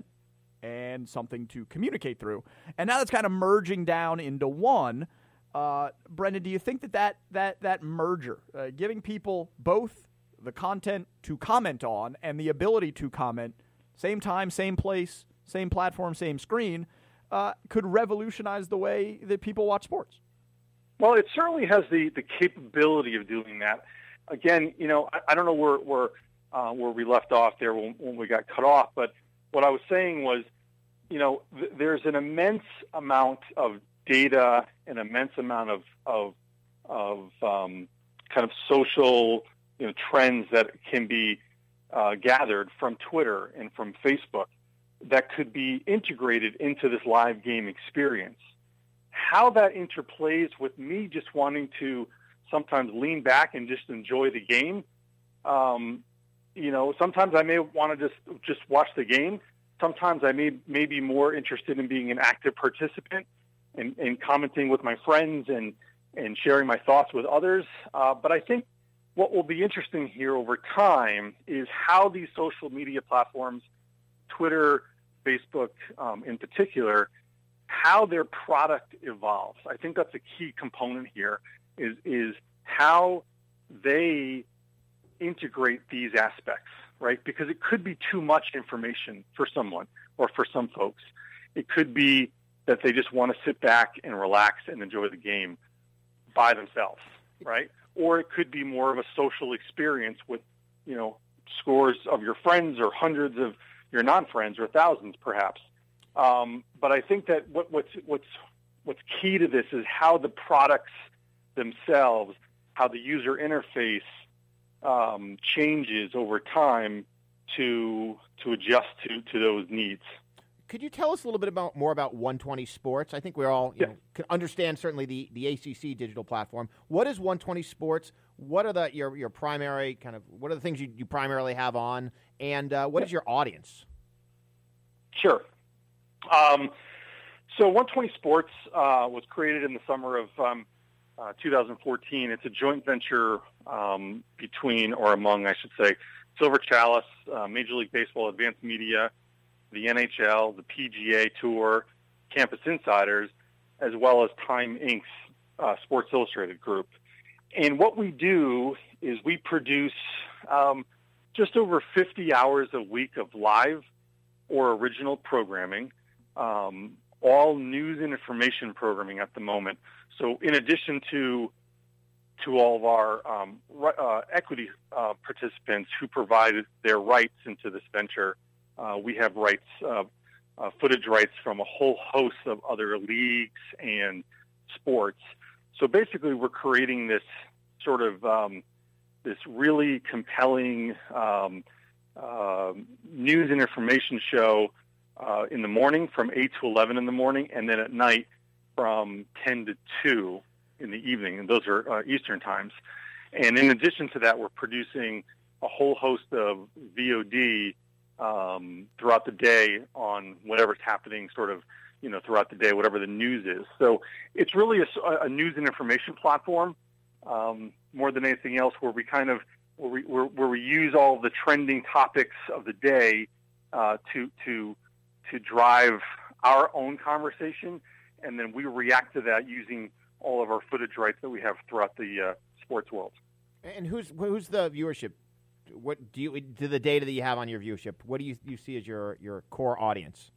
and something to communicate through. And now it's kind of merging down into one. Uh, Brendan, do you think that that, that, that merger, uh, giving people both the content to comment on and the ability to comment, same time, same place, same platform, same screen, uh, could revolutionize the way that people watch sports? Well, it certainly has the, the capability of doing that. Again, you know, I, I don't know where where, uh, where we left off there when, when we got cut off, but what I was saying was, you know, th- there's an immense amount of data, an immense amount of of, of um, kind of social, you know, trends that can be uh, gathered from Twitter and from Facebook that could be integrated into this live game experience. How that interplays with me just wanting to sometimes lean back and just enjoy the game. Um, you know, sometimes I may want to just just watch the game. Sometimes I may, may be more interested in being an active participant and, and commenting with my friends and, and sharing my thoughts with others. Uh, but I think what will be interesting here over time is how these social media platforms, Twitter, Facebook um, in particular, how their product evolves. I think that's a key component here is, is how they integrate these aspects, right? Because it could be too much information for someone or for some folks. It could be that they just want to sit back and relax and enjoy the game by themselves, right? Or it could be more of a social experience with, you know, scores of your friends or hundreds of your non-friends or thousands perhaps. Um, but I think that what, what's, what's, what's key to this is how the products themselves, how the user interface um, changes over time to to adjust to, to those needs. Could you tell us a little bit about more about one twenty Sports? I think we all you yeah. know, can understand certainly the, the A C C digital platform. What is one twenty Sports? What are the your your primary kind of what are the things you, you primarily have on, and uh, what yeah. is your audience? Sure. Um, so one twenty Sports uh, was created in the summer of um, uh, two thousand fourteen. It's a joint venture um, between, or among, I should say, Silver Chalice, uh, Major League Baseball Advanced Media, the N H L, the P G A Tour, Campus Insiders, as well as Time Incorporated's uh, Sports Illustrated group. And what we do is we produce um, just over fifty hours a week of live or original programming, um, all news and information programming at the moment. So in addition to to all of our um, uh, equity uh, participants who provided their rights into this venture, uh, we have rights, uh, uh, footage rights from a whole host of other leagues and sports. So basically we're creating this sort of um, this really compelling um, uh, news and information show uh, in the morning from eight to eleven in the morning, and then at night from ten to two in the evening, and those are uh, Eastern times. And in addition to that, we're producing a whole host of V O D um, throughout the day on whatever's happening sort of, you know, throughout the day, whatever the news is. So it's really a, a news and information platform um, more than anything else, where we kind of where we where, where we use all of the trending topics of the day uh, to to to drive our own conversation, and then we react to that using all of our footage rights that we have throughout the uh, sports world. And who's who's the viewership? What do you do the data that you have on your viewership? What do you you see as your your core audience?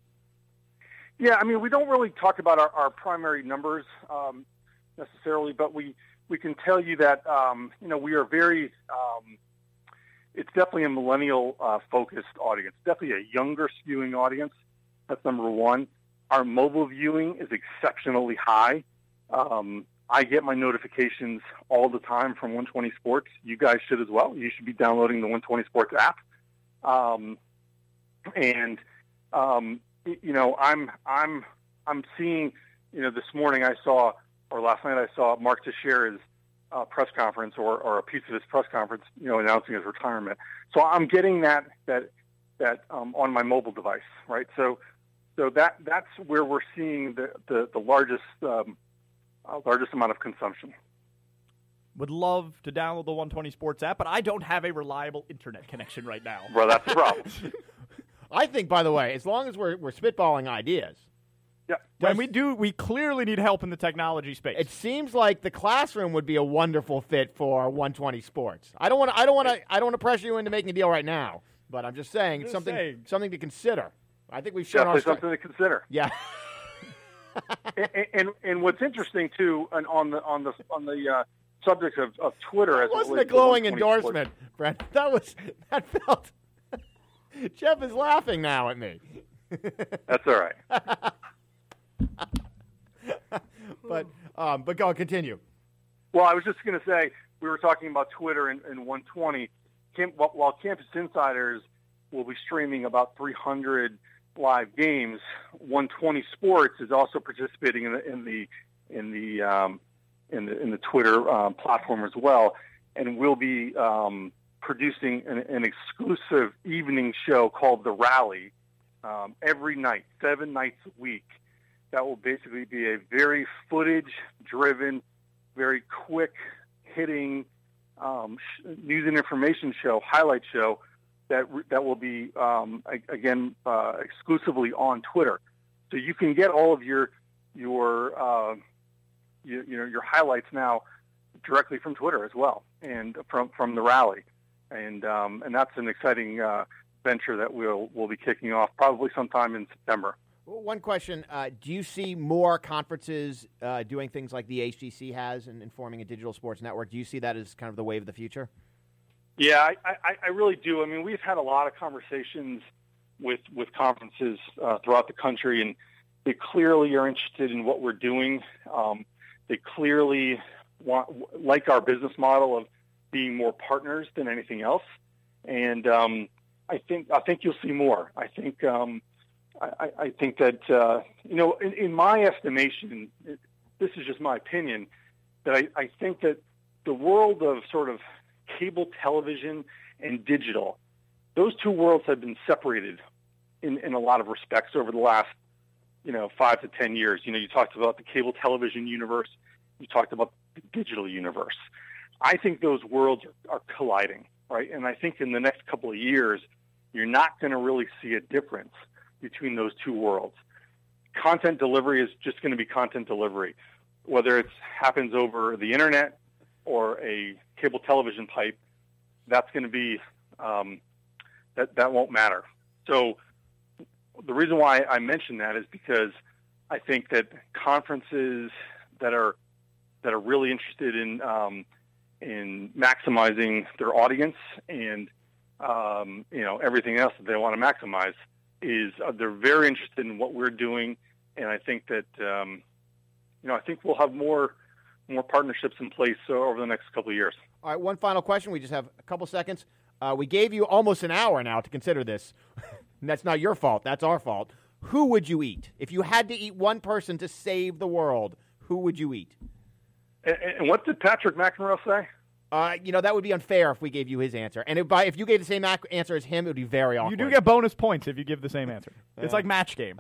Yeah, I mean, we don't really talk about our, our primary numbers um, necessarily, but we, we can tell you that um, you know we are very. Um, it's definitely a millennial uh, focused audience. Definitely a younger skewing audience. That's number one. Our mobile viewing is exceptionally high. Um, I get my notifications all the time from one twenty Sports. You guys should as well. You should be downloading the one twenty Sports app. Um, and um, you know, I'm I'm I'm seeing. You know, this morning I saw, or last night I saw Mark Teixeira's uh, press conference, or, or a piece of his press conference. You know, announcing his retirement. So I'm getting that that that um, on my mobile device, right? So so that that's where we're seeing the the, the largest um, uh, largest amount of consumption. Would love to download the one twenty Sports app, but I don't have a reliable internet connection right now. Well, that's the problem. I think, by the way, as long as we're we're spitballing ideas. Yeah. When we do, we clearly need help in the technology space. It seems like the classroom would be a wonderful fit for one twenty Sports. I don't want to. I don't want to. I don't want to pressure you into making a deal right now. But I'm just saying, Just it's something saying. something to consider. I think we've shown our Definitely strength. something to consider. Yeah. and, and and what's interesting too, and on the on the on the uh, subject of, of Twitter, as That it wasn't a relates to glowing one twenty endorsement, Brent. That was that felt. Jeff is laughing now at me. That's all right. but um, but go continue. Well, I was just going to say, we were talking about Twitter and, and one twenty. Camp, while Campus Insiders will be streaming about three hundred live games, one twenty Sports is also participating in the in the in the um, in the, in the Twitter um, platform as well, and we'll be um, producing an, an exclusive evening show called The Rally um, every night, seven nights a week. That will basically be a very footage-driven, very quick-hitting um, sh- news and information show, highlight show, that that will be, um, again, uh, exclusively on Twitter. So you can get all of your your uh, you, you know your highlights now directly from Twitter as well, and from from the rally, and um, and that's an exciting uh, venture that we'll we'll be kicking off probably sometime in September. One question: uh, do you see more conferences uh, doing things like the H G C has and, and forming a digital sports network? Do you see that as kind of the wave of the future? Yeah, I, I, I really do. I mean, we've had a lot of conversations with with conferences uh, throughout the country, and they clearly are interested in what we're doing. Um, they clearly want, like our business model of being more partners than anything else. And um, I think I think you'll see more. I think. Um, I, I think that, uh, you know, in, in my estimation, it, this is just my opinion, that I, I think that the world of sort of cable television and digital, those two worlds have been separated in, in a lot of respects over the last, you know, five to ten years. You know, you talked about the cable television universe. You talked about the digital universe. I think those worlds are, are colliding, right? And I think in the next couple of years, you're not going to really see a difference between those two worlds. Content delivery is just going to be content delivery, whether it happens over the internet or a cable television pipe. That's going to be um, that that won't matter. So the reason why I mention that is because I think that conferences that are that are really interested in um, in maximizing their audience and um, you know everything else that they want to maximize, is uh, they're very interested in what we're doing, and I think that um, you know I think we'll have more more partnerships in place uh, over the next couple of years. All right, one final question. We just have a couple seconds. Uh, we gave you almost an hour now to consider this. And that's not your fault. That's our fault. Who would you eat if you had to eat one person to save the world? Who would you eat? And, and what did Patrick McEnroe say? Uh, you know, that would be unfair if we gave you his answer. And if, by, if you gave the same ac- answer as him, it would be very awkward. You do get bonus points if you give the same answer. It's like match game.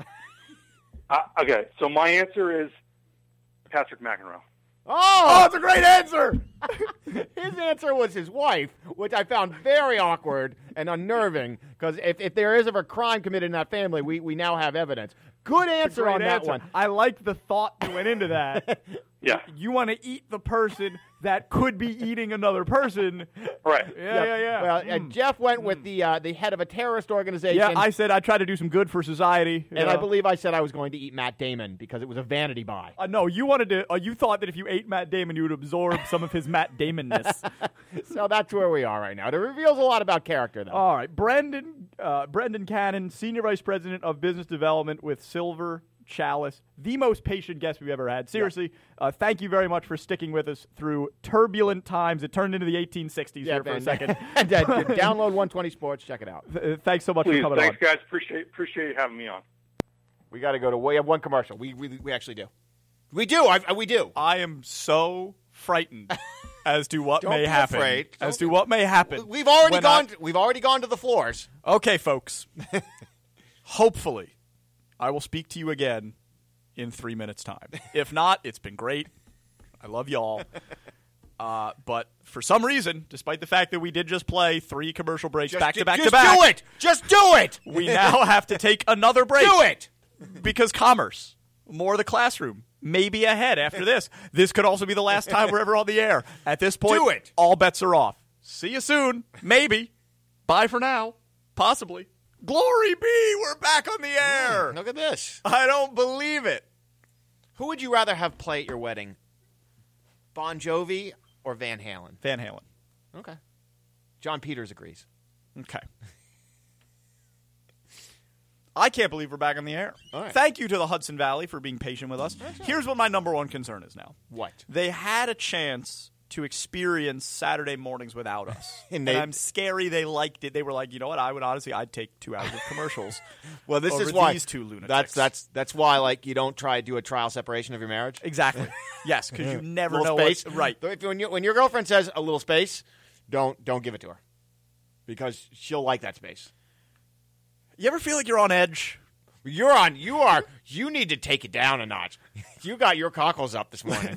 Uh, okay, so my answer is Patrick McEnroe. Oh, it's a great answer! His answer was his wife, which I found very awkward and unnerving, because if, if there is ever a crime committed in that family, we, we now have evidence. Good answer Great on that answer. one. I like the thought that went into that. Yeah. You want to eat the person that could be eating another person. Right. Yeah, yeah, yeah. Well, uh, Mm. Jeff went with the uh, the head of a terrorist organization. Yeah, I said I tried to do some good for society. you and I know. believe I said I was going to eat Matt Damon because it was a vanity buy. Uh, no, you wanted to. Uh, you thought that if you ate Matt Damon, you would absorb some of his Matt Damon-ness. So that's where we are right now. It reveals a lot about character, though. All right, Brendan, uh, Brendan Cannon, Senior Vice President of Business Development with Silver Chalice, the most patient guest we've ever had. Seriously, yeah. uh, thank you very much for sticking with us through turbulent times. It turned into the eighteen sixties yeah, here for man. a second. and, uh, download one twenty Sports. Check it out. Uh, thanks so much Please, for coming thanks, on. guys. Appreciate appreciate you having me on. We got to go to. We have one commercial. We we, we actually do. We do. I, we do. I am so frightened as to what Don't may be happen. afraid. As Don't to what may happen. We've already when gone. I- we've already gone to the floors. Okay, folks. Hopefully, I will speak to you again in three minutes' time. If not, it's been great. I love y'all. Uh, but for some reason, despite the fact that we did just play three commercial breaks Just, back to back just to back, do it. Just do it. we now have to take another break. Do it. Because commerce, more the classroom, may be ahead after this. This could also be the last time we're ever on the air. At this point, Do it. all bets are off. See you soon. Maybe. Bye for now. Possibly. Glory be, we're back on the air. Look at this. I don't believe it. Who would you rather have play at your wedding? Bon Jovi or Van Halen? Van Halen. Okay. John Peters agrees. Okay. I can't believe we're back on the air. All right. Thank you to the Hudson Valley for being patient with us. Here's what my number one concern is now. What? They had a chance to experience Saturday mornings without us. And and, they- I'm scary they liked it. They were like, you know what? I would honestly, I'd take two hours of commercials. Well, this over is why these two lunatics. That's that's that's why like you don't try to do a trial separation of your marriage. exactly. Yes, because you never Little know space, what's right. If- When, you, when your girlfriend says a little space, don't don't give it to her because she'll like that space. You ever feel like you're on edge? You're on. You are. You need to take it down a notch. You got your cockles up this morning.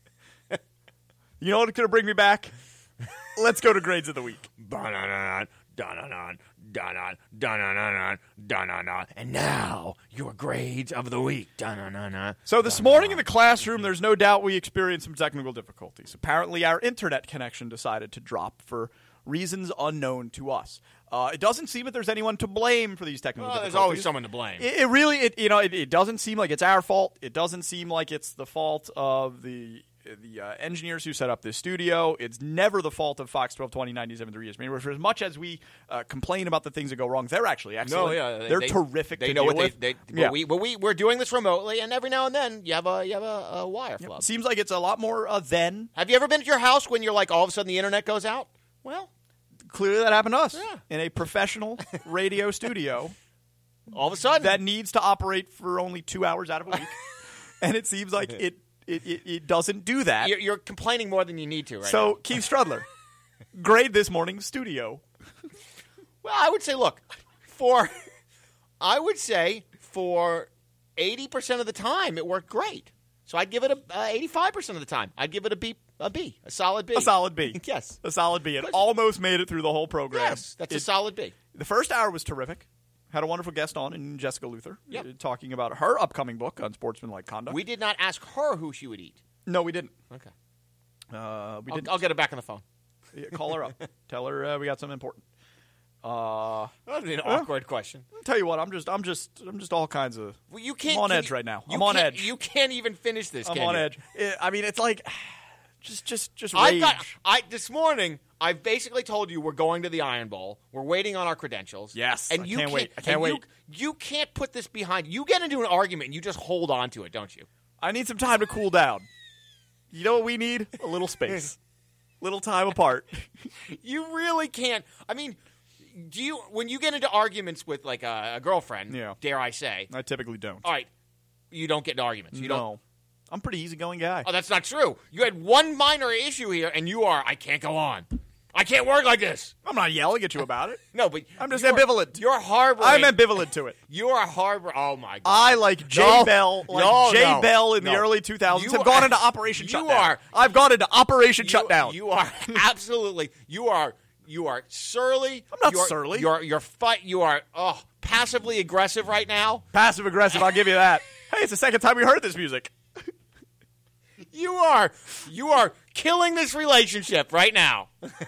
You know what's going to bring me back? Let's go to grades of the week. Dun-dun-dun, dun-dun-dun, dun-dun, dun-dun-dun, dun-dun-dun. And now your grades of the week. Dun-dun-dun. So this morning in the classroom, there's no doubt we experienced some technical difficulties. Apparently, our internet connection decided to drop for reasons unknown to us. Uh, it doesn't seem that there's anyone to blame for these technical Well, there's difficulties. always someone to blame. It, it really, it, you know, it, it doesn't seem like it's our fault. It doesn't seem like it's the fault of the the uh, engineers who set up this studio. It's never the fault of Fox twelve twenty ninety-seven point three E S P N. For as much as we uh, complain about the things that go wrong, they're actually excellent. No, yeah, they, they're they, terrific. They to know deal what with. they. they yeah. but we, but we we're doing this remotely, and every now and then you have a you have a, a wire flub. It seems like it's a lot more uh, than. Have you ever been at your house when you're like all of a sudden the internet goes out? Well, Clearly, that happened to us Yeah. in a professional radio studio all of a sudden that needs to operate for only two hours out of a week, and it seems like it it, it, it doesn't do that. you're, you're complaining more than you need to right so, now. Keith Strudler, grade this morning's studio. Well, I would say, look, for I would say for eighty percent of the time it worked great. So I'd give it a uh, eighty-five percent of the time. I'd give it a B, a B, a solid B. A solid B. Yes. A solid B. It almost made it through the whole program. Yes, that's a It- solid B. The first hour was terrific. Had a wonderful guest on in Jessica Luther, Yep. uh, talking about her upcoming book on sportsmanlike conduct. We did not ask her who she would eat. no, we didn't. Okay. Uh, we I'll, didn't. I'll get her back on the phone. Yeah, call her up. Tell her uh, we got something important. Uh, That would be an awkward question. I'll tell you what, I'm just, I'm just, I'm just all kinds of. Well, you can't. I'm on can edge you- right now. you I'm on can't- edge. You can't even finish this. I'm can on you? edge. It, I mean, it's like, just, just, just I've rage. got. I this morning. I've basically told you we're going to the Iron Bowl. We're waiting on our credentials. Yes, and I you can't wait. I and can't you- wait. You can't put this behind. You get into an argument and you just hold on to it, don't you? I need some time to cool down. You know what we need? A little space, little time apart. You really can't. I mean, do you when you get into arguments with like a, a girlfriend? Yeah. Dare I say? I typically don't. All right, you don't get into arguments. You don't. no, I'm a pretty easygoing guy. Oh, that's not true. You had one minor issue here, and you are. I can't go on. I can't work like this. I'm not yelling at you about it. No, but I'm just you're- ambivalent. You're harboring. I'm ambivalent to it. You are harbor. Oh my god. I, like Jay No. Bell, like No, Jay no. Bell in the No. early two thousands, You have gone are- into Operation you Shutdown. are- I've gone into Operation you, Shutdown. You are absolutely. You are. You are surly. I'm not you're, surly. You're. You're fight. You are. Oh, passively aggressive right now. Passive aggressive, I'll give you that. Hey, it's the second time we heard this music. You are. You are killing this relationship right now.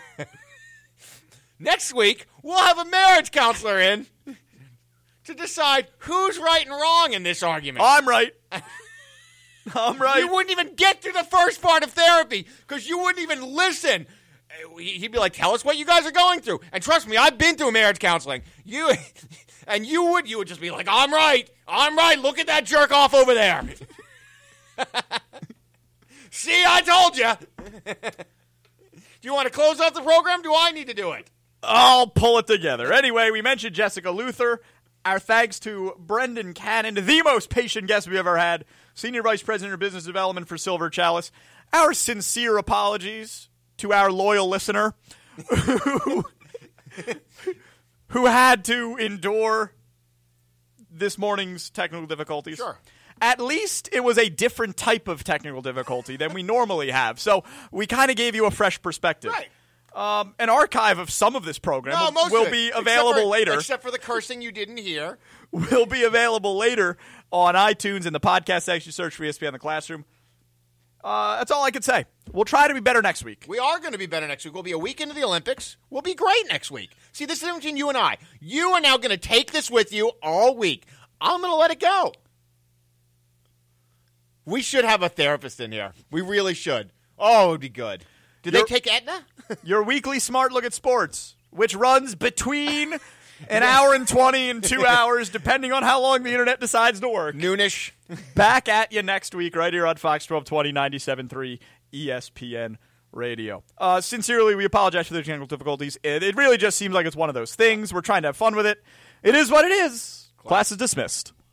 Next week, we'll have a marriage counselor in to decide who's right and wrong in this argument. I'm right. I'm right. You wouldn't even get through the first part of therapy because you wouldn't even listen. he'd be like, tell us what you guys are going through. And trust me, I've been through marriage counseling. You and you would you would just be like, I'm right. I'm right. Look at that jerk off over there. See, I told you. Do you want to close off the program? Do I need to do it? I'll pull it together. Anyway, we mentioned Jessica Luther. Our thanks to Brendan Cannon, the most patient guest we've ever had, Senior Vice President of Business Development for Silver Chalice. Our sincere apologies to our loyal listener who, who had to endure this morning's technical difficulties. Sure. At least it was a different type of technical difficulty than we normally have. So we kind of gave you a fresh perspective. Right. Um, an archive of some of this program No, most will of it. be Except available for- later. Except for the cursing you didn't hear. Will be available later on iTunes in the podcast section. Search for E S P N The Classroom. Uh, that's all I could say. We'll try to be better next week. We are going to be better next week. We'll be a week into the Olympics. We'll be great next week. See, this is between you and I. You are now going to take this with you all week. I'm going to let it go. We should have a therapist in here. We really should. Oh, it would be good. Did You're- they take Aetna? Your weekly smart look at sports, which runs between an hour and twenty and two hours, depending on how long the internet decides to work. Noonish. Back at you next week, right here on Fox twelve twenty, ninety-seven point three E S P N Radio. Uh, sincerely, we apologize for the technical difficulties. It, it really just seems like it's one of those things. We're trying to have fun with it. It is what it is. Class is dismissed.